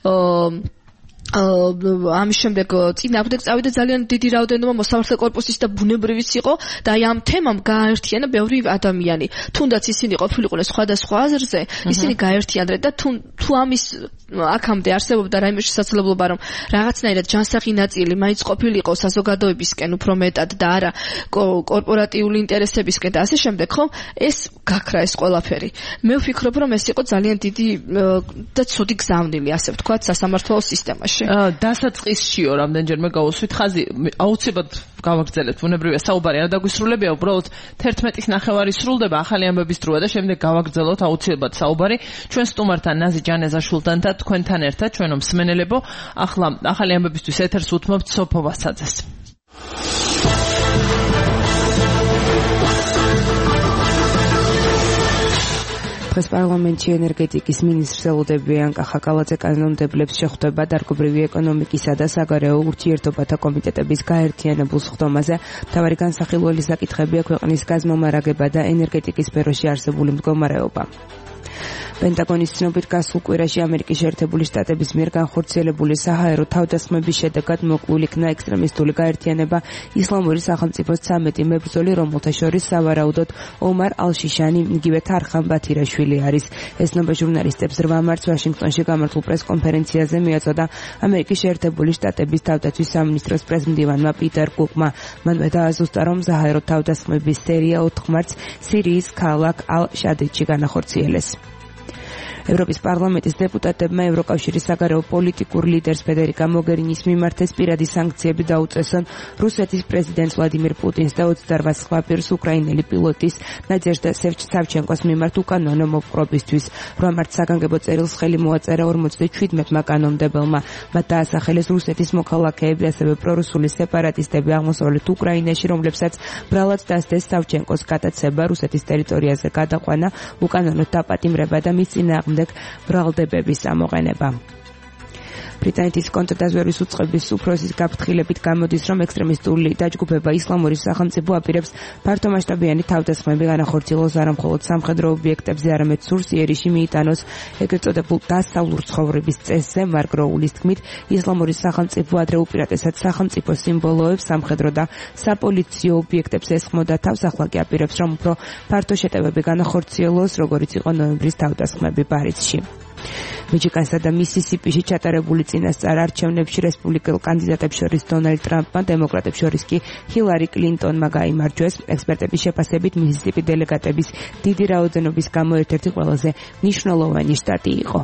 ამის შემდეგ წინააღმდეგ წავიდა ძალიან დიდი რაოდენობა მოსამართლე კორპუსის და ბუნებრივიც იყო და აი ამ თემამ გააერთიანა ბევრი ადამიანი. თუნდაც ისინი ყოფილიყვნენ სხვადასხვა აზრზე, ისინი გააერთიანდნენ და თუ თუ ამის აქამდე არსებობდა რაიმე შესაძლებლობა, რომ რაღაცნაირად ჯანსაღი ნაწილი მაინც ყოფილიყო საზოგადოებისკენ უფრო მეტად და არა კორპორატიული ინტერესებისკენ და ასე შემდეგ, ხო? ეს გაქრა ეს ყველაფერი. მე ვფიქრობ, რომ ეს იყო ძალიან დიდი და ცუდი გზავნილი, ასე ვთქვათ, სასამართლო სისტემაში. პროცესში. დასაწყისშიო რამდენჯერმე გავუსვით ხაზი, აუცილებლად გავაგრძელებთ, ბუნებრივია საუბარი არ დაგისრულებია, უბრალოდ თერთმეტის ნახევარი სრულდება ახალი ამბების დროა და შემდეგ გავაგრძელოთ აუცილებლად საუბარი ჩვენ სტუმართან ნაზი ჯანეზაშვილთან და თქვენთან ერთად, ჩვენო მსმენელებო, ახლა ახალი ამბებისთვის ეთერს უთმობთ სოფო ვასაძეს. დღეს პარლამენტში ენერგეტიკის მინისტრს ელოდება იანკა ხაკალაძე კანონმდებლებს შეხვდება დარგობრივი ეკონომიკისა და საგარეო ურთიერთობათა კომიტეტების გაერთიანებულ სხდომაზე. მთავარი განსახილველი საკითხებია ქვეყნის გაზმომარაგება და ენერგეტიკის სფეროში არსებული მდგომარეობა. პენტაგონის ცნობით გასულ კვირაში ამერიკის შეერთებული შტატების მიერ განხორციელებული საჰაერო თავდასხმების შედეგად მოკლული იქნა ექსტრემისტული გაერთიანება ისლამური სახელმწიფოს ცამეტი მებრძოლი, რომელთა შორის სავარაუდოდ ომარ ალ-შიშანი, იგივე თარხან ბათირაშვილი არის. ეს ნება ჟურნალისტებს რვა მარტს ვაშინგტონში გამართულ პრესკონფერენციაზე მიაწოდა ამერიკის შეერთებული შტატების თავდაცვის სამინისტროს პრეზიდენტმა პიტერ კუკმა. მან დააზუსტა, რომ საჰაერო თავდასხმების სერია ოთხ მარტს სირიის ქალაქ ალ-შადიდში განახორციელეს. ევროპის პარლამენტის დეპუტატებმა ევროკავშირის საგარეო პოლიტიკურ ლიდერს ფედერიკა მოგერინის მიმართ პირადი სანქციები დაუწესონ რუსეთის პრეზიდენტ ვლადიმირ პუტინს და ოცდარვა სხვა პირს უკრაინელი პილოტის ნადეჟდა სევჩენკოს მიმართ უკანონო მოპყრობისთვის. რვა მარტს საგანგებო წერილს ხელი მოაწერა ორმოცდაშვიდმეტმა კანონმდებელმა. მათ დაასახელეს რუსეთის მოქალაქეები, ასევე პრორუსული სეპარატისტები აღმოსავლეთ უკრაინაში, რომლებსაც ბრალად დასდეს სევჩენკოს გადაცება, რუსეთის ტერიტორიაზე გადაყვანა, უკანონო დაპატიმრება და მის წინააღმდეგ ბრალდებების ამოყენება. ბრიტანეთის კონტრდაზვერვის უწყების უფროსის გაფრთხილებით გამოდის, რომ ექსტრემისტული დაჯგუფება ისლამური სახელმწიფო აპირებს ფართომასშტაბიანი თავდასხმები განახორციელოს არა მხოლოდ სამხედრო ობიექტებზე, არამედ სურს იერიში მიიტანოს ეგრეთ წოდებულ დასავლურ ცხოვრების წესზე. მარკ როულის თქმით, ისლამური სახელმწიფო ადრე უპირატესად სახელმწიფო სიმბოლოებს, სამხედრო და საპოლიციო ობიექტებს ესხმოდა თავს, ახლა კი აპირებს, რომ უფრო ფართო შეტევები განახორციელოს, როგორიც იყო ნოემბრის თავდასხმები პარიზში. მიჩიგანსა და მისისიპიში ჩატარებული წინასწარ არჩევნებში რესპუბლიკელ კანდიდატებს შორის დონალდ ტრამპმა, დემოკრატებს შორის კი ჰილარი კლინტონმა გაიმარჯვეს. ექსპერტების შეფასებით მისისიპი დელეგატების დიდი რაოდენობის გამო ერთ-ერთი ყველაზე მნიშვნელოვანი შტატი იყო.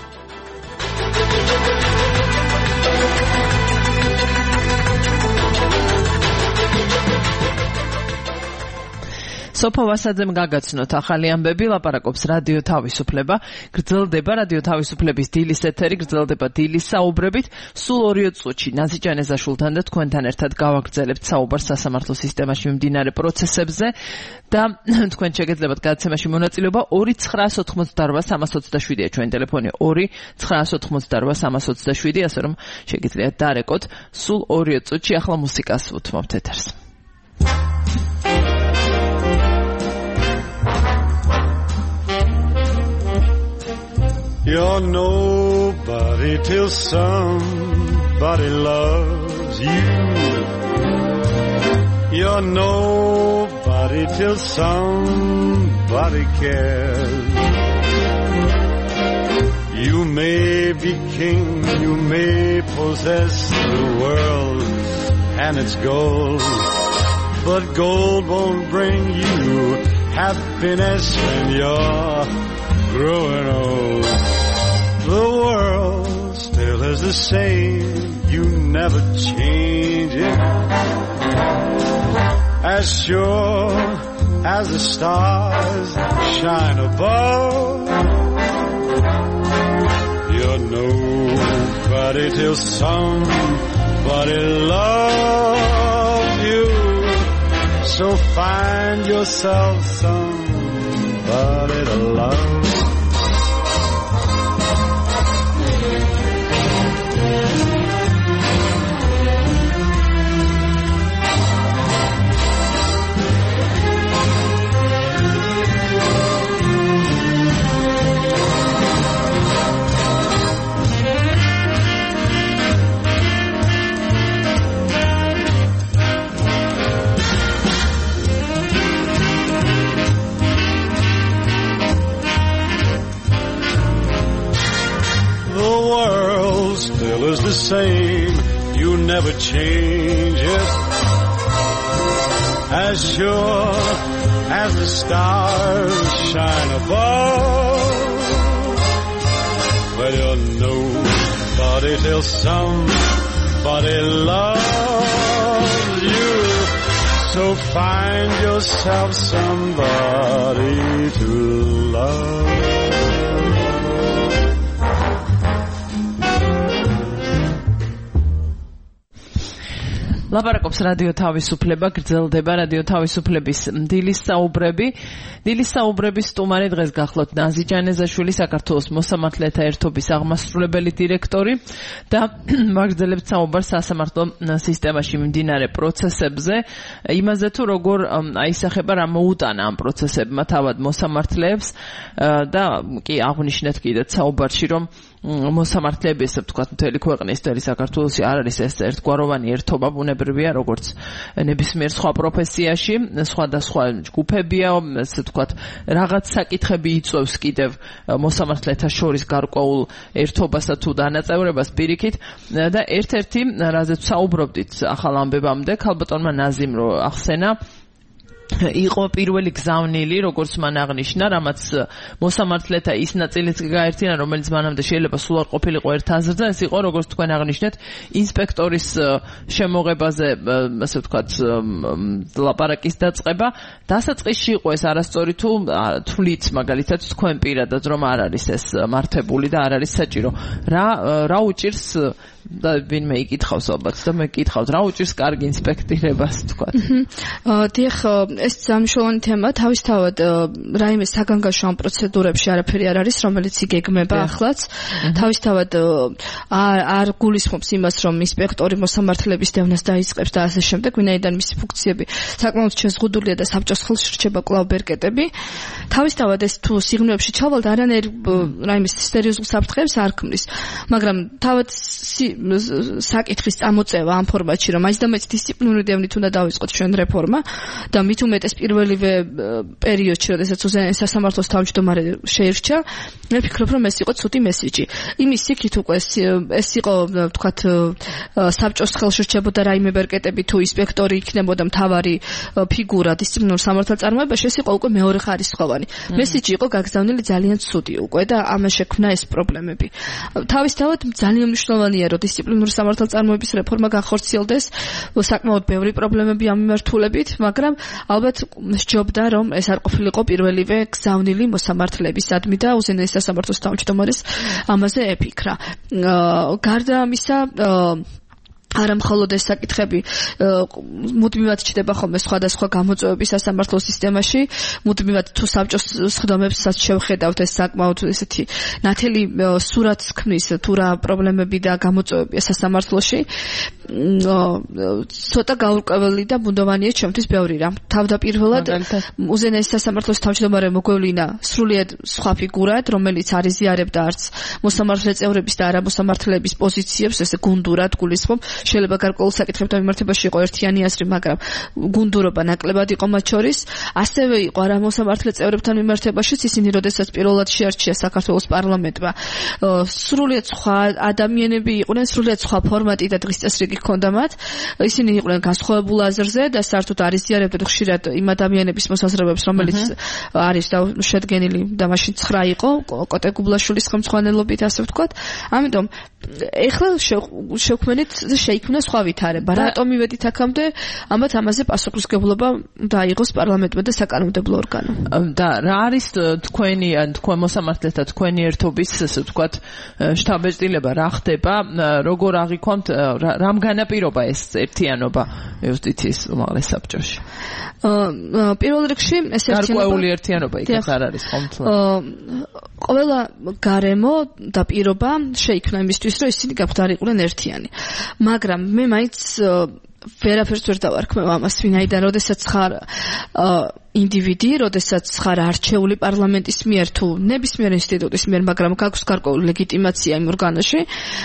სოფო ვასაძემ გაგაცნოთ ახალი ამბები, ლაპარაკობს რადიო თავისუფლება. გრძელდება რადიო თავისუფლების დილის ეთერი, გრძელდება დილის საუბრებით. სულ ორი წუთში ნაზი ჯანეზაშვილთან და თქვენთან ერთად გავაგრძელებთ საუბარს სასამართლო სისტემაში მიმდინარე პროცესებზე და თქვენ შეგეძლებათ გადაცემაში მონაწილეობა. ორი ცხრაას ოთხმოცდარვა სამას ოცდაშვიდია ჩვენ ტელეფონი, ორი ცხრაას ოთხმოცდარვა სამას ოცდაშვიდი, ასე რომ შეგიძლიათ დარეკოთ. სულ ორი წუთში ახლა მუსიკას უთმობთ ეთერს. You're nobody till somebody loves you. You're nobody till somebody cares. You may be king, you may possess the world and its gold, but gold won't bring you happiness when you're growing old. The world still is the same, you never change it. As sure as the stars shine above, you're nobody till somebody loves you. So find yourself somebody to love. Is the same, you never change it. As sure as the stars shine above, well, you're somebody till somebody loves you. So find yourself somebody to love. ლაპარაკობს რადიო თავისუფლება, გრძელდება რადიო თავისუფლების დილის საუბრები. დილის საუბრების სტუმარი დღეს გახლავთ ნაზი ჯანეზაშვილი, საქართველოს მოსამართლეთა ერთობის აღმასრულებელი დირექტორი და მაგრძელებთ საუბარს სასამართლო სისტემაში მიმდინარე პროცესებზე, იმაზე თუ როგორ აისახება რა მოუტანა ამ პროცესებმა თავად მოსამართლეებს და კი აღნიშნეთ კიდეც საუბარში, რომ მოსამართლეები, ესე ვთქვათ, მთელი ქვეყნის მთელი საქართველოში არ არის ეს ერთგვაროვანი ერთობა, ბუნებრივია, როგორც ნებისმიერ სხვა პროფესიაში, სხვადასხვა ჯგუფებია, ესე ვთქვათ, რაღაც საკითხები იწვევს კიდევ მოსამართლეთა შორის გარკვეულ ერთობასა თუ დანაწევრებას პირიქით და ერთ-ერთი რაზეც საუბრობდით ახალ ამბებამდე, ქალბატონმა ნაზიმ რო ახსენა, იყო პირველი გზავნილი, როგორც მან აღნიშნა, რამაც მოსამართლეთა ის ნაწილიც გაერთიანა, რომელიც მანამდე შეიძლება სულ არ ყოფილიყო ერთ აზრზე, ეს იყო, როგორც თქვენ აღნიშნეთ, ინსპექტორის შემოღებაზე, ასე ვთქვათ, ლაპარაკის დაწყება. დასაწყისში იყო ეს არასწორი თუ თვლით, მაგალითად, თქვენ პირადად, რომ არ არის ეს მართებული და არ არის საჭირო. რა რა უჭირს და ვინმე იკითხავს ალბათ და მე კითხავთ, რა უჭირს კარგი ინსპექტირებას, თქვათ. დიახ, ეს სამშოვანი თემა, თავისთავად რაიმე საგანგაშო ამ პროცედურებში არაფერი არ არის, რომელიც იგეგმება ახლაც. თავისთავად არ არ გულისხმობს იმას, რომ ინსპექტორი მოსამართლეების დევნას დაიწყებს და ასე შემდეგ, ვინაიდან მისი ფუნქციები საკმაოდ შეზღუდულია და საბჭოს ხელში რჩება კვლავ ბერკეტები. თავისთავად ეს თუ სიღნოებში ჩავალთ, არანაირ რაიმე სერიოზულ საფრთხეებს არ ქმნის, მაგრამ თავად საკითხის წამოწევა ამ ფორმატში, რომ მაინც და მაინც დისციპლინური დევნით უნდა დავიწყოთ ჩვენ რეფორმა და მით უმეტეს პირველივე პერიოდში, როდესაც უზენაეს სასამართლოს თავმჯდომარე შეირჩა, მე ვფიქრობ, რომ ეს იყო ცუდი მესიჯი. იმის იქით უკვე ეს იყო, ვთქვათ, საბჭოს ხელში რჩებოდა რაიმე ბერკეტები თუ ინსპექტორი იქნებოდა მთავარი ფიგურა დისციპლინურ სამართალწარმოებაში, ეს იყო უკვე მეორე ხარისხოვანი. მესიჯი იყო გაგზავნილი ძალიან ცუდი უკვე და ამას შექმნა ეს პრობლემები. თავისთავად ძალიან მნიშვნელოვანია, რომ დისციპლინური სამართალწარმოების რეფორმა განხორციელდეს, საკმაოდ ბევრი პრობლემები ამ მიმართულებით, მაგრამ ალბათ სჯობდა, რომ ეს არ ყოფილიყო პირველივე გზავნილი მოსამართლეებისადმი და უზენაეს სასამართლოს თავმჯდომარეს ამაზე ეფიქრა. გარდა ამისა, არა მხოლოდ ეს საკითხები მუდმივად ჩდება ხოლმე სხვადასხვა გამოწვევების სასამართლო სისტემაში, მუდმივად თუ საბჭოს სხდომებსაც შევხედავთ, ეს საკმაოდ ესეთი ნათელი სურათს ქმნის თუ რა პრობლემები და გამოწვევებია სასამართლოში. ცოტა გაურკვეველი და ბუნდოვანია ჩემთვის ბევრი რამ. თავდაპირველად უზენაეს სასამართლოს თავმჯდომარე მოგვევლინა სრულიად სხვა ფიგურად, რომელიც არ იზიარებდა არც მოსამართლე წევრების და არა მოსამართლეების პოზიციებს, ესე გუნდურად გულისხმობ. შეიძლება გარკვეულ საკითხებთან მიმართებაში იყო ერთიანი აზრი, მაგრამ გუნდურობა ნაკლებად იყო მათ შორის. ასევე იყო არა მოსამართლე წევრებთან მიმართებაშიც, ისინი როდესაც პირველად შეარჩია საქართველოს პარლამენტმა, სრულიად სხვა ადამიანები იყვნენ, სრულიად სხვა ფორმატი და დღის წესრიგი ჰქონდა მათ. ისინი იყვნენ განსხვავებულ აზრზე და საერთოდ არ იზიარებდნენ ხშირად იმ ადამიანების მოსაზრებებს, რომელიც არის შედგენილი და მაშინ ცხრა იყო კოტე გუბლაშვილის ხელმძღვანელობით, ასე ვთქვათ. ამიტომ ეხლა შევქმნით შეიქმნა სხვა ვითარება. რატომ მივედით აქამდე? ამათ ამაზე პასუხისმგებლობა დაიღოს პარლამენტმა და საკანონმდებლო ორგანომ. და რა არის თქვენი ან თქვენ მოსამართლეთა თქვენი ერთობის, ასე ვთქვათ, შტაბ-ეჭდილება, რა ხდება, როგორ აღიქვამთ, რამ განაპირობა ეს ერთიანობა იუსტიციის უმაღლეს საბჭოში? პირველ რიგში ეს ერთიანობა გარკვეული ერთიანობა იქაც არ არის ხომ? ყველა გარემო და პირობა შეიქმნა იმისთვის, რომ ისინი გაგვდარიყვნენ ერთიანი. მაგრამ მე მაინც ვერაფერს ვერ დავარქმევ ამას, ვინაიდან როდესაც ხარ ინდივიდი, როდესაც ხარ არჩეული პარლამენტის მიერ თუ ნებისმიერ ინსტიტუტის მიერ, მაგრამ გაქვს გარკვეული ლეგიტიმაცია იმ ორგანოში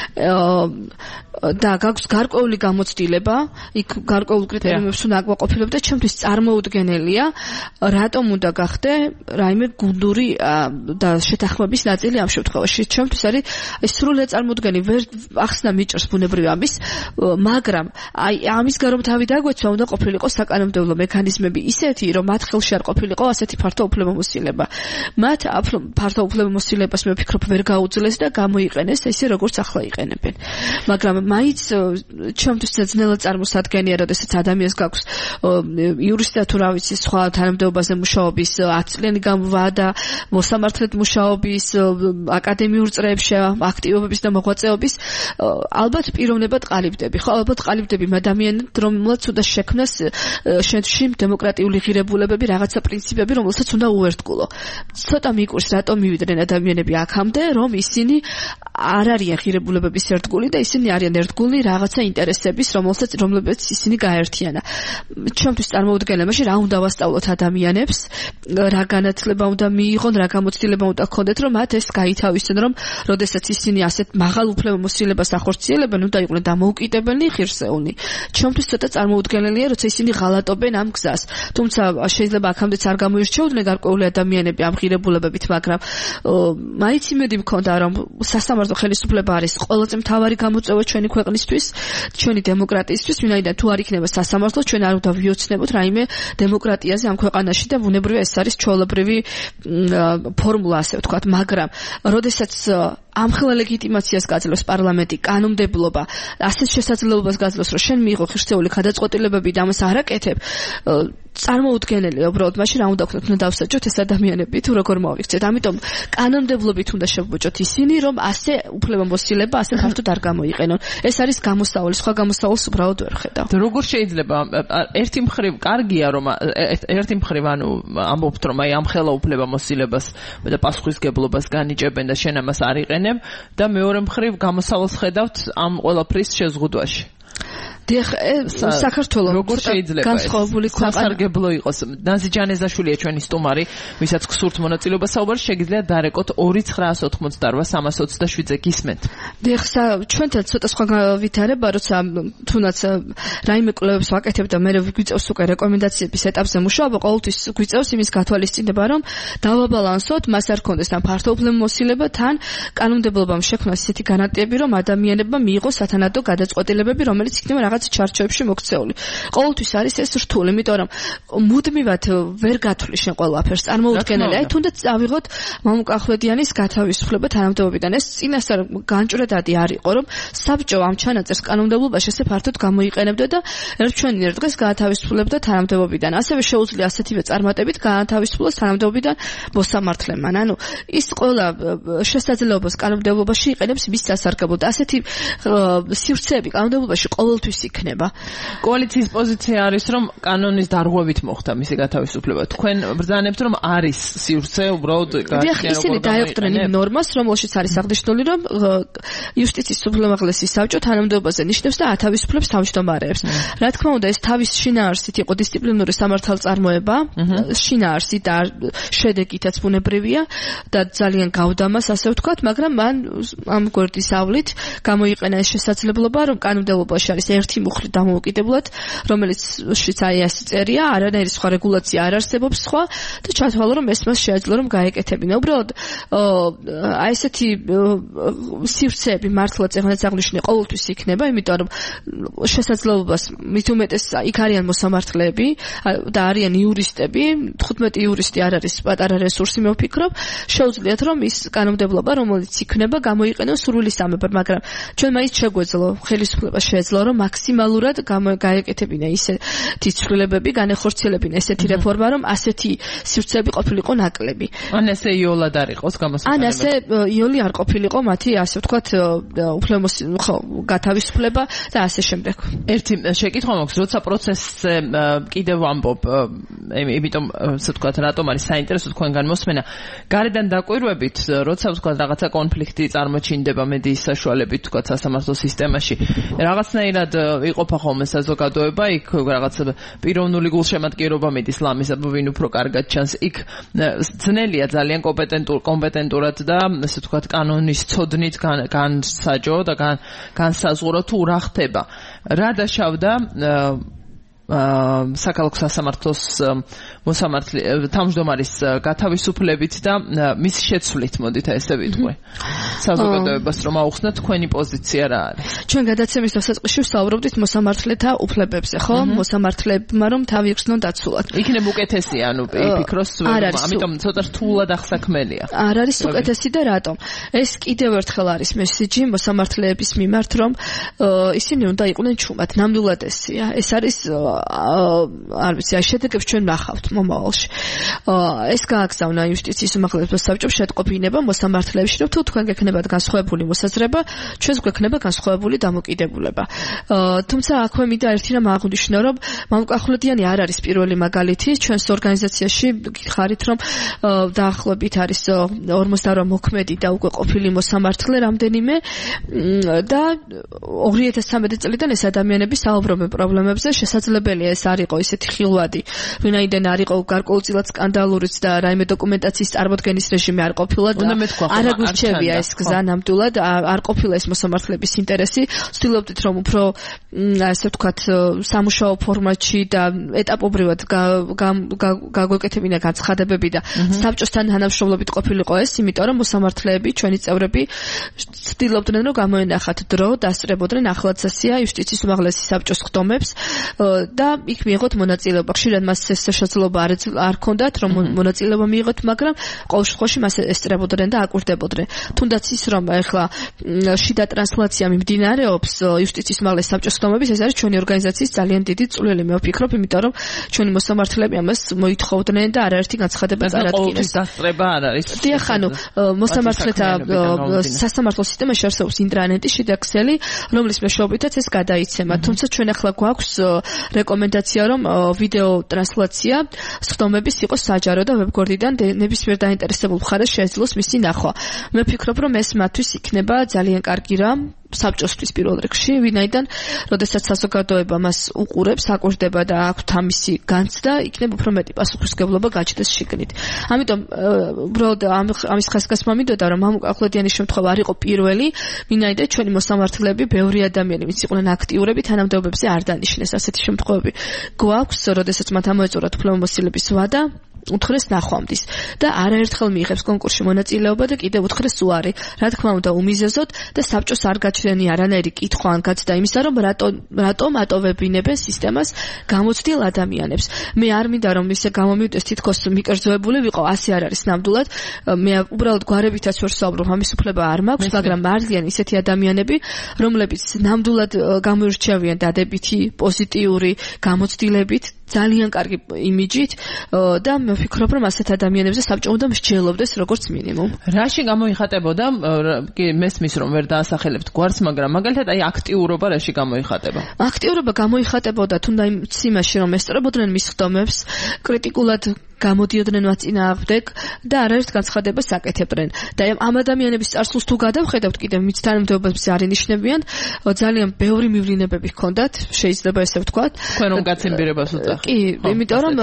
და გაქვს გარკვეული გამოცდილება, იქ გარკვეულ კრიტერიუმებს უნდა აკვაყოფილებ და ჩემთვის წარმოუდგენელია, რატომ უნდა გახდე რაიმე გუნდური და შეთანხმების ნაწილი ამ შემთხვევაში. ჩემთვის არის ეს სრულიად წარმოუდგენელი, ვერ ახსნა მიჭრს ბუნებრივი ამის, მაგრამ აი ამის გარომ თავი დაგვეცვა, უნდა ყოფილიყო საკანონმდებლო მექანიზმები ისეთი, რომ მათ ხელში არ ყოფილიყო ასეთი ფართო უფლებამოსილება. მათ ფართო უფლებამოსილებას მე ვფიქრობ ვერ გაუძლეს და გამოიყენეს ესე როგორც ახლა იყენებენ. მაგრამ მაინც ჩემთვის ძნელად წარმოსადგენია, როდესაც ადამიანს გაქვს იურისტი თუ რა ვიცი სხვა თანამდებობაზე მუშაობის ათი წლიანი ვადა, მოსამართლედ მუშაობის, აკადემიურ წრეებში აქტივობების და მოღვაწეობის, ალბათ პიროვნებად ყალიბდები. ხო, ალბათ ყალიბდები ადამიანად, რომელსაც უნდა შექმნას შენში დემოკრატიული ღირებულებები, რაღაცა პრინციპები, რომელსაც უნდა უერთგულო. ცოტა მიკურს რატომ მივიდნენ ადამიანები აქამდე, რომ ისინი არ არიან ღირებულებების ერთგული და ისინი არიან ერთგული რაღაცა ინტერესების, რომელსაც რომლებიც ისინი გაერთიანა. ჩემთვის წარმოუდგენელია, რა უნდა ვასწავლოთ ადამიანებს, რა განათლება უნდა მიიღონ, რა გამოცდილება უნდა ჰქონდეთ, რომ მათ ეს გაითავისონ, რომ როდესაც ისინი ასეთ მაღალ უფლებამოსილებას ახორციელებენ, უნდა იყვნენ დამოუკიდებელი, ღირსეული. ჩემთვის ცოტა წარმოუდგენელია, როცა ისინი ღალატობენ ამ გზას. თუმცა შეიძლება აქამდეც არ გამოირჩეოდნენ გარკვეული ადამიანები ამ ღირებულებებით, მაგრამ მაინც იმედი მქონდა, რომ სასამართლო ხელისუფლება არის ყველაზე მთავარი გამოწვევა ჩვენი ქვეყნისთვის, ჩვენი დემოკრატიისთვის, ვინაიდან თუ არ იქნება სასამართლო, ჩვენ არ უნდა ვიოცნებოთ რაიმე დემოკრატიაზე ამ ქვეყანაში და ბუნებრივია ეს არის ჩვეულებრივი ფორმულა, ასე ვთქვათ, მაგრამ როდესაც ამხელა ლეგიტიმაციას გაძლევს პარლამენტი, კანონმდებლობა, ასეთ შესაძლებლობას გაძლევს, რომ შენ მიიღო ღირსეული გადაწყვეტილებები და ამას არ აკეთებ, წარმოუდგენელია უბრალოდ მაშინ რა უნდა ვქნათ, უნდა დავსაჯოთ ეს ადამიანები თუ როგორ მოვიქცეთ. ამიტომ კანონმდებლობით უნდა შევბოჭოთ ისინი, რომ ასე უფლებამოსილება ასე ფართოდ არ გამოიყენონ. ეს არის გამოსავალი, სხვა გამოსავალს უბრალოდ ვერ ხედავ. როგორ შეიძლება ერთი მხრივ კარგია, რომ ერთი მხრივ ანუ ამბობთ, რომ აი ამხელა უფლებამოსილებას და პასუხისგებლობას განიჭებენ და შენ ამას არ იყენებ და მეორე მხრივ გამოსავალს ხედავთ ამ ყველაფრის შეზღუდვაში. დიახ, საქართველო როგორ შეიძლება განსხვავებული ქვეყანა სასარგებლო იყოს. ნაზი ჯანეზაშვილია ჩვენი სტუმარი, ვისაც გსურთ მონაწილეობა საუბარი, შეგიძლიათ დარეკოთ ორი ცხრაას ოცდაოთხ სამას ოცდაშვიდზე გისმენთ. დიახ, ჩვენთან ცოტა სხვა ვითარება, როცა თუნდაც რაიმე კვლევებს ვაკეთებ და მე გვიწევს უკვე რეკომენდაციების ეტაპზე მუშაობა, ყოველთვის გვიწევს იმის გათვალისწინება, რომ დავაბალანსოთ, მას არ ქონდეს თან ფართო უფლებამოსილება, თან კანონმდებლობამ შექმნას ისეთი განათლები, რომ ადამიანებმა მიიღოს სათანადო გადაწყვეტილებები, რომელიც იქნება რაღაც ჩარჩოებში მოქცეული. ყოველთვის არის ეს რთული, იმიტომ რომ მუდმივად ვერ გათვლი შენ ყველაფერს. წარმოუდგენელია, აი თუნდაც წავიღოთ მამუკა ახვლედიანის გათავისუფლება თანამდებობიდან. ეს წინასწარ განჭვრეტადი არ იყო, რომ საბჭო ამ ჩანაწერს კანონმდებლობაში ესე ფართოდ გამოიყენებდა და ერთჩვენი ერთ დღეს გაათავისუფლებდა თანამდებობიდან. ასევე შეუძლია ასეთივე წარმატებით გაათავისუფლოს თანამდებობიდან მოსამართლემან. ანუ ის ყველა შესაძლებლობას კანონმდებლობაში იყენებს მის სასარგებლოდ. ასეთი სივრცეები კანონმდებლობაში ყოველთვის იქნება. კოალიციის პოზიცია არის, რომ კანონის დარღვევით მოხდა მისი გათავისუფლება. თქვენ ბრძანებთ, რომ არის სივრცე უბრალოდ გაჩნია. ისინი დაეყრდნენ იმ ნორმას, რომელშიც არის აღნიშნული, რომ იუსტიციის უმაღლესი საბჭო თანამდებობაზე ნიშნავს და ათავისუფლებს თავმჯდომარეებს. რა თქმა უნდა, ეს თავის შინაარსით იყო დისციპლინური სამართალწარმოება, შინაარსით და შედეგითაც ბუნებრივია და ძალიან გავდამას, ასე ვთქვათ, მაგრამ მან ამ გვერდის ავლით გამოიყენა ეს შესაძლებლობა, რომ კანონმდებლობაში არის ერთი მუხლი დამოუკიდებლად, რომელიცშიც აი ეს წერია, არანაირი სხვა რეგულაცია არ არსებობს სხვა და ჩათვალა, რომ ეს მას შეაძლო, რომ გაეკეთებინა. უბრალოდ აი ესეთი სივრცეები მართლაც ეგრეთ აღნიშნე ყოველთვის იქნება, იმიტომ რომ შესაძლებლობას მით უმეტეს იქ არიან მოსამართლეები და არიან იურისტები, თხუთმეტი იურისტი არ არის პატარა რესურსი, მე ვფიქრობ, შეუძლიათ რომ ის კანონმდებლობა, რომელიც იქნება, გამოიყენოს სურვილის სამეფოდ, მაგრამ ჩვენ მაინც შეგვეძლო ხელისუფლება შეეძლო, რომ მაქსიმალურად გაეკეთებინა ისეთი ცვლილებები, განეხორციელებინა ესეთი რეფორმა, რომ ასეთი სივრცეები ყოფილიყო ნაკლები. ან ესე იოლად არ იყოს გამოსაყენებელი. ან ასე იოლი არ ყოფილიყო მათი, ასე ვთქვათ, უფლებამოსილება, ხო, გათავისუფლება და ასე შემდეგ. ერთი შეკითხვა მაქვს, როცა პროცესზე კიდევ ვამბობ, იმიტომ ასე ვთქვათ, რატომ არის საინტერესო თქვენგან მოსმენა, გარედან დაკვირვებით, როცა ვთქვათ, რაღაცა კონფლიქტი წარმოჩინდება მედიის საშუალებით, ვთქვათ, სასამართლო სისტემაში, რაღაცნაირად იყოფა ხოლმე საზოგადოება, იქ რაღაც პიროვნული გულშემატკივრობა მიდის ლამისა, ვინ უფრო კარგად ჩანს, იქ ძნელია ძალიან კომპეტენტურ კომპეტენტურად და ასე ვთქვათ, კანონის ცოდნით განსაჯო და განსაზღვრო თუ რა ხდება. რა დაშავდა საქალაქო სასამართლოს მოსამართლე თავმჯდომარის გათავისუფლებით და მის შეცვლით მოდით ესე ვიტყვი. საზოგადოებას რომ აუხსნათ თქვენი პოზიცია რა არის? ჩვენ გადაცემის დასაწყისში ვსაუბრობდით მოსამართლეთა უფლებებზე, ხო? მოსამართლებმა რომ თავი იხსნონ დაცულად. იქნებ უკეთესი, ანუ ფიქრობს, ამიტომ ცოტა რთულად ახსაქმელია. არ არის უკეთესი და რატომ? ეს კიდევ ერთხელ არის მესიჯი მოსამართლეების მიმართ, რომ ისინი უნდა იყვნენ ჩუმად, ნამდვილად ესია. ეს არის არ ვიცი, აი შედეგებს ჩვენ ნახავთ მომავალში. ეს გააგზავნა იუსტიციის უმაღლეს საბჭომ შეტყობინება მოსამართლეებში, რომ თუ თქვენ გექნებათ განსხვავებული მოსაზრება, ჩვენს გვექნება განსხვავებული დამოკიდებულება. თუმცა აქვე მინდა ერთი რამ აღვნიშნო, რომ მამუკახულედიანი არ არის პირველი მაგალითი, ჩვენს ორგანიზაციაში გითხარით, რომ დაახლოებით არის ორმოცდაორი მოქმედი და უკვე ყოფილი მოსამართლე რამდენიმე და ორი ათას ცხრამეტი წლიდან ეს ადამიანები საუბრობენ პრობლემებზე, შესაძლებელია ეს არ იყო ისეთი ხილვადი, ვინაიდან არ იყო გარკვეულწილად სკანდალურიც და რაიმე დოკუმენტაციის წარმოდგენის რეჟიმი არ ყოფილა და არ აგვირჩევია ეს გზა ნამდვილად, არ ყოფილა ეს მოსამართლეების ინტერესი. ვცდილობდით რომ უფრო ასე ვთქვათ სამუშაო ფორმატში და ეტაპობრივად გაგვეკეთებინა განცხადებები და საბჭოსთან თანამშრომლობით ყოფილიყო ეს, იმიტომ რომ მოსამართლეები, ჩვენი წევრები ვცდილობდნენ რომ გამოენახათ დრო, დასწრებოდნენ ახლადსასია იუსტიციის უმაღლესი საბჭოს ხდომებს და იქ მიიღოთ მონაწილეობა. ხშირად მას ეს შესაძლებლობა არ ჰქონდათ რომ მონაწილეობა მიიღოთ, მაგრამ ყოველ შემთხვევაში მას ესწრებოდნენ და აკვირდებოდნენ. თუნდაც ის რომ ეხლა შიდა ტრანსლაცია მიმდინარეობს იუსტიციის უმაღლეს საბჭოს ხდომების, ეს არის ჩვენი ორგანიზაციის ძალიან დიდი წვლილი, მე ვფიქრობ, იმიტომ რომ ჩვენი მოსამართლეები ამას მოითხოვდნენ და არაერთი განცხადება წარადგინეს. დასწრება არ არის. დიახ, ანუ მოსამართლეთა სასამართლო სისტემაში არსებობს ინტრანეტი, შიდა ქსელი, რომლის მეშვეობითაც ეს გადაიცემა. თუმცა ჩვენ ახლა გვაქვს რეკომენდაცია, რომ ვიდეო ტრანსლაცია ხდომების იყოს საჯარო და ვებგვერდიდან ნებისმიერ დაინტერესებულ მხარეს შეეძლოს მისი ნახვა. მე ვფიქრობ, რომ ეს მათთვის იქნება ძალიან კარგი რამ საბჭოსთვის პირველ რიგში, ვინაიდან როდესაც საზოგადოება მას უყურებს, აკვირდება და აქვთ ამისი განცდა, იქნება უფრო მეტი პასუხისმგებლობა გაჩნდეს შიგნით. ამიტომ უბრალოდ ამის ხასკასმა მინდოდა, რომ მამუკახულედიანის შემთხვევა არ იყო პირველი, ვინაიდან ჩვენი მოსამართლეები, ბევრი ადამიანი, ვინც იყვნენ აქტიურები, თანამდებობებზე არ დანიშნეს. ასეთი შემთხვევები გვაქვს, როდესაც მათ ამოეწურათ უფლებამოსილების ვადა, უთხრეს ნახვამდის და არაერთხელ მიიღებს კონკურსში მონაწილეობა და კიდევ უთხრეს უარი. რა თქმა უნდა, უმიზეზოდ და საბჭოს არ გაჩნდენი არანაირი კითხვა ან გაცდა იმისა, რომ რატომ რატომ ატოვებინებენ სისტემას გამოცდილ ადამიანებს. მე არ მინდა რომ ისე გამომივიდეს თითქოს მიკერძოებული ვიყო, ასე არ არის ნამდვილად. მე უბრალოდ გვარებითაც ვერ ვსაუბრობ, ამის უფლება არ მაქვს, მაგრამ არიან ისეთი ადამიანები, რომლებიც ნამდვილად გამოირჩევიან დადებითი, პოზიტიური გამოცდილებით, ძალიან კარგი იმიჯით და მე ვფიქრობ, რომ ასეთ ადამიანებზე საბჭო უნდა მსჯელობდეს როგორც მინიმუმ. რაში გამოიხატებოდა, კი მესმის რომ ვერ დაასახელებთ გვარს, მაგრამ მაგალითად აი აქტიურობა რაში გამოიხატება? აქტიურობა გამოიხატებოდა თუნდაც იმაში, რომ ესწრებოდნენ მის ხდომებს, კრიტიკულად გამოდიოდნენ მათ წინააღმდეგ და არაერთ განცხადებას აკეთებდნენ. და ამ ადამიანების წარსულს თუ გადავხედავთ, კიდევ მის თანამდებობებზე არ ინიშნებიან, ძალიან ბევრი მივლინებები ჰქონდათ, შეიძლება ესე ვთქვათ. თქვენ რომ გაცემბირებას უწახთ. კი, იმიტომ რომ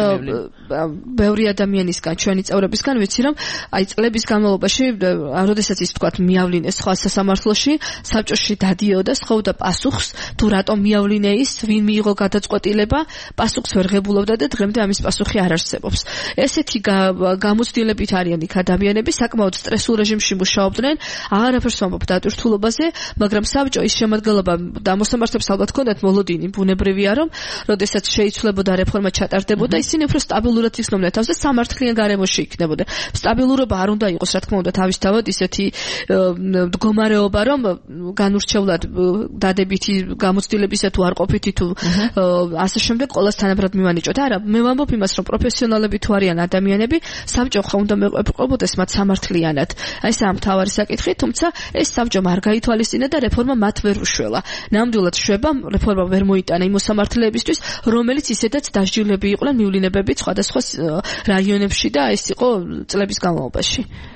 ბევრი ადამიანისგან, ჩვენი წევრებისგან ვიცი, რომ აი წლების განმავლობაში, როდესაც ის ვთქვათ, მიავლინეს სხვა სასამართლოში, საბჭოში დადიოდა, სთხოვდა პასუხს, თუ რატომ მიავლინე ის, ვინ მიიღო გადაწყვეტილება, პასუხს ვერ ღებულობდა და დღემდე ამის პასუხი არ არსებობს. ესეთი გამოცდილებით არიან იქ ადამიანები, საკმაოდ სტრესულ რეჟიმში მუშაობდნენ, აღარაფერს ვამბობ დატვირთულობაზე, მაგრამ საბჭო ის შემადგენლობა და მოსამართლეებს ალბათ ჰქონდათ მოლოდინი, ბუნებრივია, რომ როდესაც შეიცვლებოდა რეფორმა ჩატარდებოდა, ისინი უფრო სტაბილურად იცნობდნენ თავს და სამართლიან გარემოში იქნებოდნენ. სტაბილურობა არ უნდა იყოს, რა თქმა უნდა, თავისთავად ისეთი მდგომარეობა, რომ განურჩევლად დადებითი გამოცდილებისა თუ არ ყოფითი თუ ასე შემდეგ ყოველს თანაბრად მივანიჭოთ. არა, მე ვამბობ იმას, რომ პროფესიონალები თუ არიან ადამიანები, საბჭო ხა უნდა მეყობოდეს მათ სამართლიანად. აი ეს ამ თავარი საკითხი, თუმცა ეს საბჭომ არ გაითვალისწინა და რეფორმა მათ ვერ უშველა. ნამდვილად შვება, რეფორმა ვერ მოიტანა იმ მოსამართლეებისთვის, რომელიც ისედაც დასჯილები იყვნენ მივლინებებით სხვადასხვა რაიონებში და ეს იყო წლების განმავლობაში.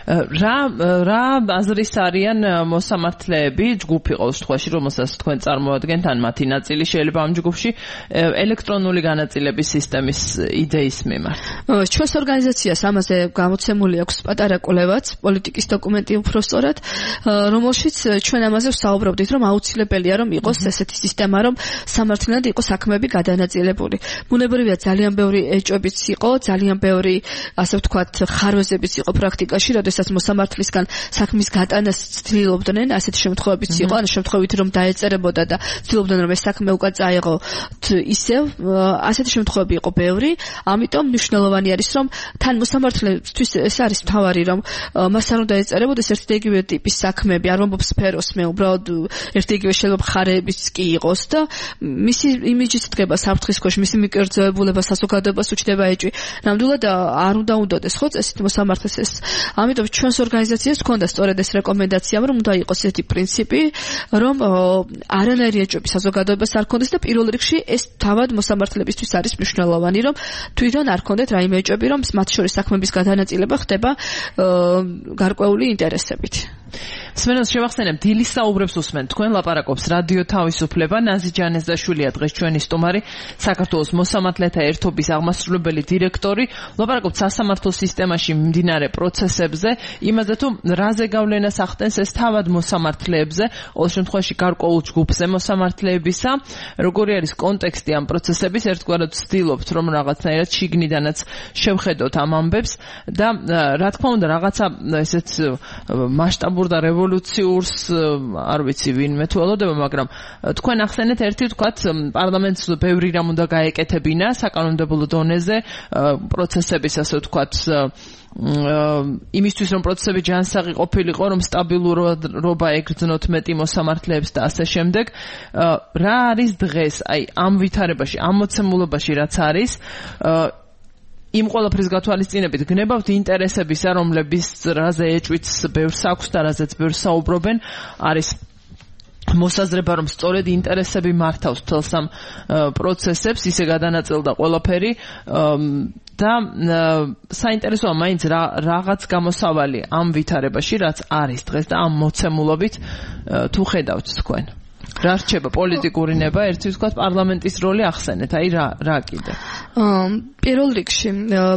რა რა აზრის არიან მოსამართლეები, ჯგუფი ყოველ შემთხვევაში, რომელსაც თქვენ წარმოადგენთ, ან მათი ნაწილი შეიძლება ამ ჯგუფში ელექტრონული განაწილების სისტემის იდეის მიმართ. ჩვენს ორგანიზაციას ამაზე გამოცემული აქვს პატარა კვლევაც, პოლიტიკის დოკუმენტი უпростоრად, რომელშიც ჩვენ ამაზე ვსაუბრობდით, რომ აუცილებელია რომ იყოს ესეთი სისტემა, რომ სამართლიანად იყოს საქმეები გადანაწილებული. ბუნებრივია ძალიან ბევრი ეჭვებიც იყო, ძალიან ბევრი, ასე ვთქვათ, ხარვეზებიც იყო პრაქტიკაში, როდესაც მოსამართლისგან საქმის გატანას ცდილობდნენ, ასეთი შემთხვევებიც იყო, ანუ შემთხვევით რომ დაეწერებოდა და ცდილობდნენ რომ ეს საქმე უკან წაეღოთ ისევ, ასეთი შემთხვევები იყო ბევრი, ამიტომ მნიშვნელოვანი არის რომ თან მოსამართლეებისთვის ეს არის მთავარი რომ მას არ უნდა ეწერებოდეს ერთი და იგივე ტიპის საქმეები, არ ვამბობ სფეროს, მე უბრალოდ ერთი იგივე შეიძლება მხარეებიც კი იყოს და მისი იმიჯიც დგება საფრთხის ქვეშ, მისი მიკერძოებულება საზოგადოებას უჩნდება ეჭვი. ნამდვილად არ უნდა უნდოდეს ხო წესით მოსამართლეს ეს. ამიტომ ჩვენს ორგანიზაციას ჰქონდა სწორედ ეს რეკომენდაცია, რომ უნდა იყოს ესეთი პრინციპი, რომ არანაირი ეჭვები საზოგადოებას არ ქონდეს და პირველ რიგში ეს თავად მოსამართლებისთვის არის მნიშვნელოვანი, რომ თვითონ არ ქონდეთ რაიმე ეჭვები, რომ მათ შორის საქმეების გადანაწილება ხდება გარკვეული ინტერესებით. სმენელს შევახსენებ, დილის საუბრებს უსმენთ. თქვენ ლაპარაკობს რადიო თავისუფლება, ნაზი ჯანესდაშვილია დღეს ჩვენი სტუმარი, საქართველოს მოსამართლეთა ერთობის აღმასრულებელი დირექტორი. ლაპარაკობთ სასამართლო სისტემაში მიმდინარე პროცესებზე, იმაზე თუ რაზე გავლენას ახდენს ეს თავად მოსამართლეებზე, ყოველ შემთხვევაში გარკვეულ ჯგუფზე მოსამართლეებისა, როგორი არის კონტექსტი ამ პროცესების, ერთგვარად ვცდილობთ, რომ რაღაცნაირად შიგნიდანაც შევხედოთ ამ ამბებს და რა თქმა უნდა, რაღაცა ესეც მასშტაბურ და რევოლუციურს არ ვიცი ვინმე თუ ელოდება, მაგრამ თქვენ ახსენეთ ერთი ვთქვათ პარლამენტს ბევრი რამ უნდა გაეკეთებინა საკანონმდებლო დონეზე პროცესების ასე ვთქვათ იმისთვის რომ პროცესები ჯანსაღი ყოფილიყო, რომ სტაბილურობა ეგრძნოთ მეტი მოსამართლეებს და ასე შემდეგ. რა არის დღეს აი ამ ვითარებაში, ამ მოცემულობაში რაც არის იმ ყველაფრის გათვალისწინებით გნებავთ ინტერესებისა, რომლების რაზე ეჭვიც ბევრს აქვს და რაზეც ბევრს საუბრობენ, არის მოსაზრება, რომ სწორედ ინტერესები მართავს თელს ამ პროცესებს, ისე გადანაწილდა ყველაფერი და საინტერესოა მაინც რაღაც გამოსავალი ამ ვითარებაში, რაც არის დღეს და ამ მოცემულობით თუ ხედავთ თქვენ. რა რჩება პოლიტიკური ნება, ერთი ვთქვათ პარლამენტის როლი ახსენეთ, აი რა რა კიდე. პირველ რიგში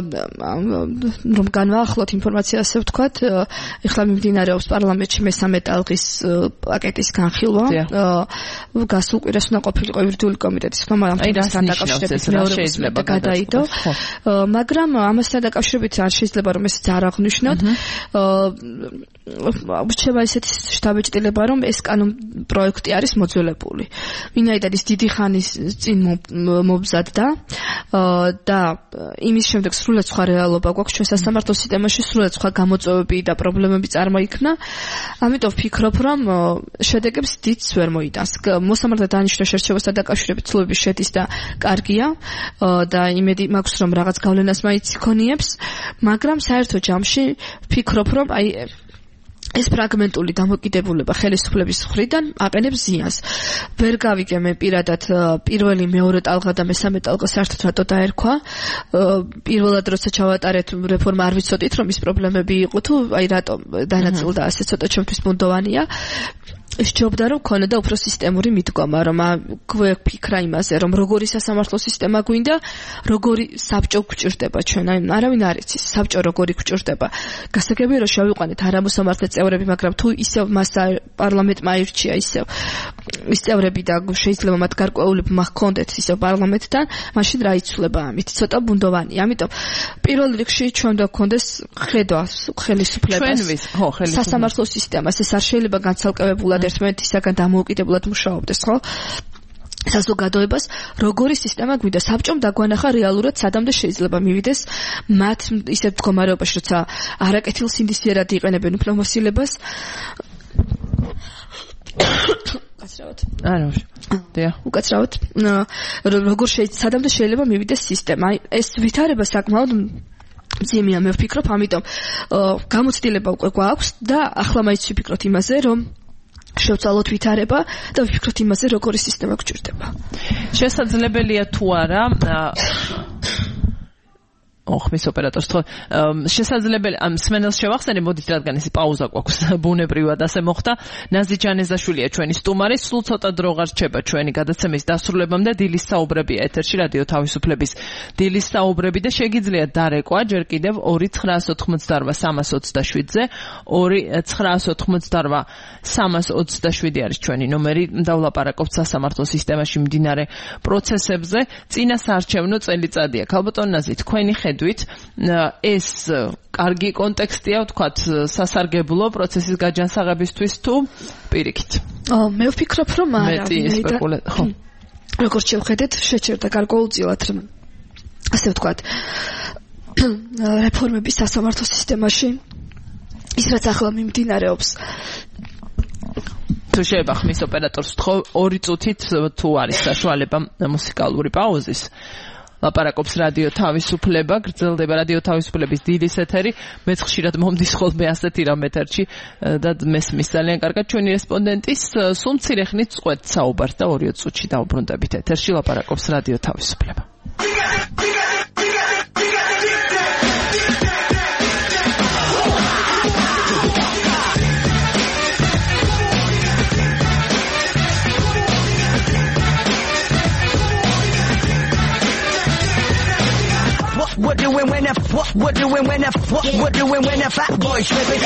რომ განვაახლოთ ინფორმაციას, ასე ვთქვათ, ეხლა მიმდინარეობს პარლამენტში მესამე ტალღის პაკეტის განხილვა. გასულ კვირას უნდა ყოფილიყო იურიდიული კომიტეტის ხმა, ამასთან დაკავშირებით მეორე შეიძლება გადაიდო. მაგრამ ამასთან დაკავშირებით არ შეიძლება რომ ეს არ აღნიშნოთ. რჩება ესეთი შთაბეჭდილება, რომ ეს კანონ პროექტი არის მოძველებული. ვინაიდან ის დიდი ხანის წინ მომზადდა და იმის შემდეგ სრულად სხვა რეალობა გვაქვს ჩვენ სასამართლო სისტემაში, სრულად სხვა გამოწვევები და პრობლემები წარმოიქმნა. ამიტომ ვფიქრობ, რომ შედეგებს დიდს ვერ მოიტანს. მოსამართლე დანიშნვა შერჩევასთან დაკავშირებით ცდილობების შედის და კარგია და იმედი მაქვს, რომ რაღაც გავლენას მაინც იქონიებს, მაგრამ საერთო ჯამში ვფიქრობ, რომ აი ეს ფრაგმენტული დამოკიდებულება ხელისუფლების მხრიდან აყენებს ზიანს. ვერ გავიგე მე პირადად პირველი, მეორე ტალღა და მესამე ტალღა საერთოდ რატო დაერქვა. პირველად როცა ჩავატარეთ რეფორმა არ ვიცოდით რომ ის პრობლემები იყო თუ აი რატო დანაწილდა ასე ცოტა ჩემთვის ბუნდოვანია. სჯობდა რომ ქონოდა უფრო სისტემური მიდგომა, რომ გვეფიქრა იმაზე, რომ როგორი სასამართლო სისტემა გვინდა, როგორი საბჭო გვჭირდება ჩვენ, აი არავინ არ იცის საბჭო როგორი გვჭირდება. გასაგებია რომ შევიყვანეთ არა მოსამართლე წევრები, მაგრამ თუ ისევ მას პარლამენტმა აირჩია ისევ ის წევრები და შეიძლება მათ გარკვეულება ჰქონდეთ ისევ პარლამენტთან, მაშინ რა იცვლება ამით, ცოტა ბუნდოვანია. ამიტომ პირველ რიგში ჩვენ უნდა გქონდეს ხედვა ხელისუფლებას, სასამართლო სისტემას, ეს არ შეიძლება განცალკევებულად ერთმანეთისაგან დამოუკიდებლად მუშაობდეს, ხო? საზოგადოებას როგორი სისტემა გვინდა, საბჭომ დაგვანახა რეალურად სადამდე შეიძლება მივიდეს მათ ისეთ მდგომარეობაში, როცა არაკეთილ სინდისიერად იყენებენ უფლებამოსილებას. უკაცრავად. არა, დია. უკაცრავად. როგორ შეიძლება სადამდე შეიძლება მივიდეს სისტემა. ეს ვითარება საკმაოდ მძიმეა, მე ვფიქრობ, ამიტომ გამოცდილება უკვე გვაქვს და ახლა მაინც ვფიქრობთ იმაზე, რომ შევცვალოთ ვითარება და ვფიქროთ იმაზე, როგორი სისტემა გვჭირდება. შესაძლებელია თუ არა ხმის ოპერატორს ხო შესაძლებელი ამ სმენელს შევახსენე მოდით რადგან ისი პაუზა გვაქვს ბუნებრივად ასე მოხდა ნაზი ჯანეზაშვილია ჩვენი სტუმარი სულ ცოტა დრო აღარ რჩება ჩვენი გადაცემის დასრულებამდე დილის საუბრებია ეთერში რადიო თავისუფლების დილის საუბრები და შეგიძლია დარეკვა ჯერ კიდევ ორი ცხრაასი ოცდაოთხმოცდაოთხ სამას ოცდაშვიდზე ორი ცხრაასი ოცდაოთხმოცდაოთხ სამას ოცდაშვიდი არის ჩვენი ნომერი დავლაპარაკობთ სასამართლო სისტემაში მიმდინარე პროცესებზე წინა საარჩევნო წელიწადია ქალბატონ ნაზი თქვენი ხედვით ეს კარგი კონტექსტია ვთქვათ სასარგებლო პროცესის გაჯანსაღებისთვის თუ პირიქით მე ვფიქრობ რომ არა მეტი სპეკულე ხო როგორც შევხედეთ შეჭერდა გარკვეულწილად ასე ვთქვათ რეფორმების სასამართლო სისტემაში ის რაც ახლა მიმდინარეობს თუ შეიძლება ხმის ოპერატორს ვთხოვ ორი წუთით თუ არის საშუალება მუსიკალური პაუზის ლაპარაკობს რადიო თავისუფლება გრძელდება რადიო თავისუფლების დილის ეთერი მეც ხშირად მომდის ხოლმე ასეთი რამ ეთერში და მესმის ძალიან კარგად ჩვენი რესპონდენტის სულ მცირე ხნით წყვეთ საუბარს და ორი წუთში დავბრუნდებით ეთერში ლაპარაკობს რადიო თავისუფლება What doing when a what what doing when a what what doing when a fat boy tripping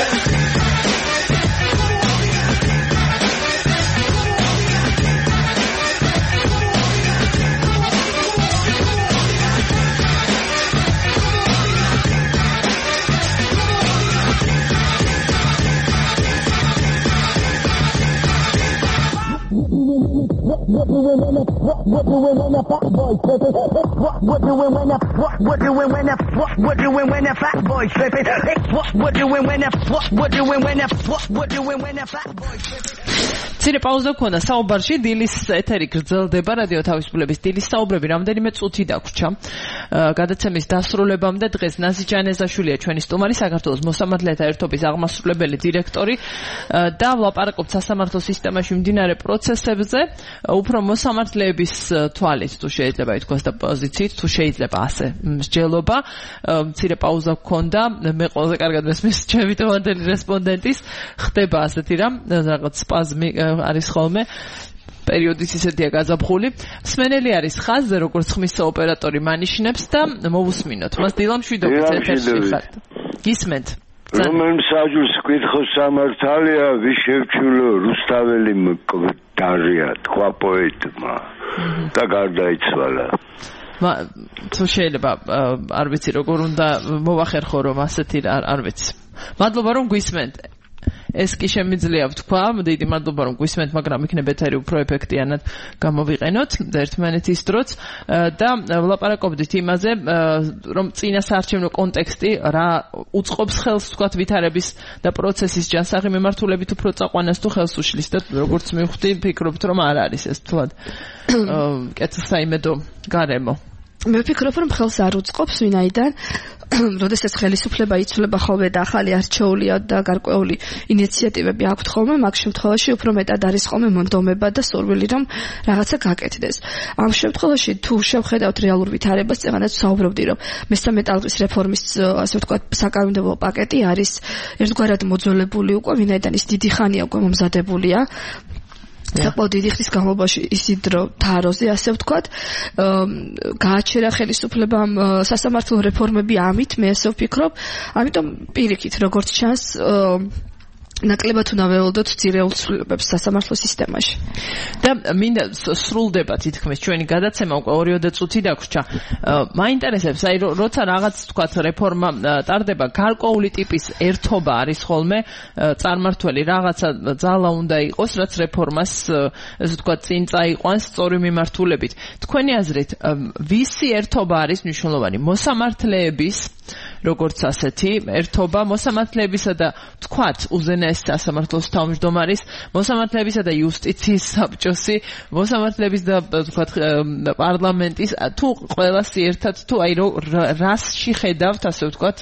What doing when a what what doing when a fat boy tripping? What what doing when a what what doing when a what what doing when a fat boy tripping? What what doing when a what what doing when a what what doing when a fat boy tripping? ცირე პაუზა ქონდა საუბარში დილის ეთერი გრძელდება რადიო თავისუფლების დილის საუბრები რამდენიმე წუთი დაგვრჩა გადაცემის დასრულებამდე დღეს ნაზი ჯანეზაშვილია ჩვენი სტუმარი საქართველოს მოსამართლეთა ერთობის აღმასრულებელი დირექტორი და ვლაპარაკობთ სასამართლო სისტემაში მიმდინარე პროცესებზე უფრო მოსამართლეების თვალით თუ შეიძლება ითქვას და პოზიციით თუ შეიძლება ასე მსჯელობა ცირე პაუზა ქონდა მე ყველაზე კარგად მესმის ჩემი თემატელი რესპონდენტის ხდება ასეთი რამ რაღაც სპაზმი არის ხოლმე პერიოდიც ისეთია გაზაფხული სმენელი არის ხაზზე როგორც ხმის ოპერატორი მანიშნებს და მოვუსმინოთ მას დილამშვიდობით ეთერში ხართ გისმენთ რომელ მსაჯულს კითხოს სამართალია ვიშევჩულო რუსთაველი მკვდარია თქვა პოეტმა და გარდაიცვალა თუ შეიძლება არ ვიცი როგორ უნდა მოვახერხო რომ ასეთი არ ვიცი მადლობა რომ გვისმენთ ეს კი შემიძლია ვთქვა, დიდი მადლობა რომ გვისმენთ, მაგრამ იქნება ეთერი უფრო ეფექტიანად გამოვიყენოთ ერთმანეთის დროც და ვლაპარაკობდით იმაზე, რომ წინა საარჩევნო კონტექსტი რა უწყობს ხელს ვთქვათ ვითარების და პროცესის ჯანსაღი მიმართულებით უფრო წაყვანას თუ ხელს უშლის და როგორც მივხვდი, ფიქრობთ რომ არ არის ეს თულად კეთილსაიმედო გარემო. მე ვფიქრობ რომ ხელს არ უწყობს ვინაიდან როდესაც ხელისუფლება იცვლება ხოლმე და ახალი არჩეულია და გარკვეული ინიციატივები აქვთ ხოლმე მაგ შემთხვევაში უფრო მეტად არის ხოლმე მონდომება და სურვილი რომ რაღაცა გაკეთდეს ამ შემთხვევაში თუ შევხედავთ რეალურ ვითარებას წეგანაც საუბრობდი რომ მესამე ტალღის რეფორმის ასე ვთქვათ საკანონმდებლო პაკეტი არის ერთგვარად მოძველებული უკვე ვინაიდან ის დიდი ხანია უკვე მომზადებულია საკმაოდ დიდი ხნის განმავლობაში ისიდრო თაროზე ასე ვთქვათ გააჩერა ხელისუფლებამ სასამართლო რეფორმები ამით მე ასე ვფიქრობ ამიტომ პირიქით როგორც ჩანს ნაკლებად უნდა ველოდოთ ძირეულ ცვლილებებს სასამართლო სისტემაში. და მინდა სრულდება თითქმის ჩვენი გადაცემა უკვე ორი წუთი დაგვრჩა. მაინტერესებს, აი როცა რაღაც თქვათ რეფორმა ტარდება, გარკვეული ტიპის ერთობა არის ხოლმე წარმართველი, რაღაცა ძალა უნდა იყოს, რაც რეფორმას ესე ვთქვათ წინ წაიყვანს სწორი მიმართულებით. თქვენი აზრით, ვისი ერთობა არის მნიშვნელოვანი? მოსამართლეების როგორც ასეთი ერთობა მოსამართლეებისა და თქვათ უზენაეს სასამართლოს თავმჯდომარის მოსამართლეებისა და იუსტიციის საბჭოსი მოსამართლეების და თქვათ პარლამენტის თუ ყველასი ერთად თუ აი რასში ხედავთ ასე ვთქვათ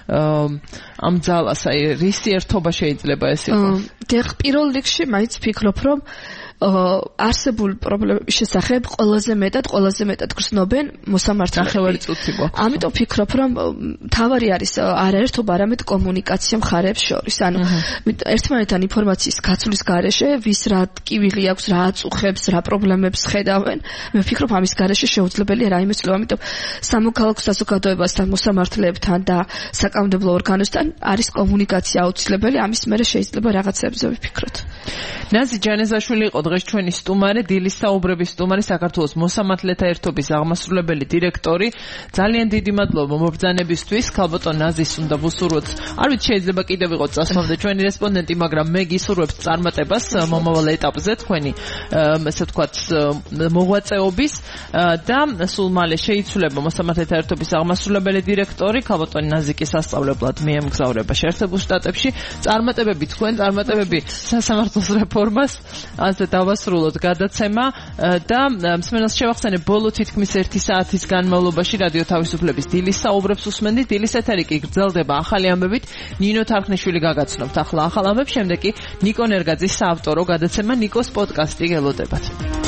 ამ ძალას აი რისი ერთობა შეიძლება ეს იყოს? დიახ პირველ რიგში მაინც ფიქრობ რომ არსებულ პრობლემების შესახებ ყველაზე მეტად ყველაზე მეტად გრძნობენ მოსამართლეები. ამიტომ ვფიქრობ, რომ თავარი არის არაერთობა, არამედ კომუნიკაცია მხარეებს შორის. ანუ ერთმანეთთან ინფორმაციის გაცვლის გარეშე, ვის რა ტკივილი აქვს, რა აწუხებს, რა პრობლემებს ხედავენ, მე ვფიქრობ, ამის გარეშე შეუძლებელია რაიმე ცვლილება. ამიტომ სამოქალაქო საზოგადოებასთან, მოსამართლეებთან და საკანონმდებლო ორგანოსთან არის კომუნიკაცია აუცილებელი, ამის მერე შეიძლება რაღაცებზე ვიფიქროთ. ნაზი ჯანეზაშვილი იყო დღეს ჩვენი სტუმარი, დილის საუბრების სტუმარი, საქართველოს მოსამართლეთა ერთობის აღმასრულებელი დირექტორი. ძალიან დიდი მადლობა მობრძანებისთვის. ქალბატონ ნაზის უნდა ვუსურვოთ. არ ვიცი, შეიძლება კიდევ ვიყოთ წასვლამდე ჩვენი რესპონდენტი, მაგრამ მე გისურვებთ წარმატებას მომავალ ეტაპზე თქვენი ესე ვთქვათ მოღვაწეობის და სულ მალე შეიცვლება მოსამართლეთა ერთობის აღმასრულებელი დირექტორი ქალბატონი ნაზიკის სასწავლებლად მიემგზავრება შეერთებულ შტატებში. წარმატებები თქვენ, წარმატებები სასამართლოს რეფორმას, ასე დავასრულოთ გადაცემა და მსმენელს შევახსენებ ბოლო თითქმის ერთი საათის განმავლობაში რადიო თავისუფლების დილის საუბრებს უსმენდით. დილის ეთერი კი გრძელდება ახალი ამბებით. ნინო თარხნიშვილი გაგაცნობთ ახლა ახალ ამბებს, შემდეგ კი ნიკო ნერგაძის საავტორო გადაცემა ნიკოს პოდკასტი გელოდებათ.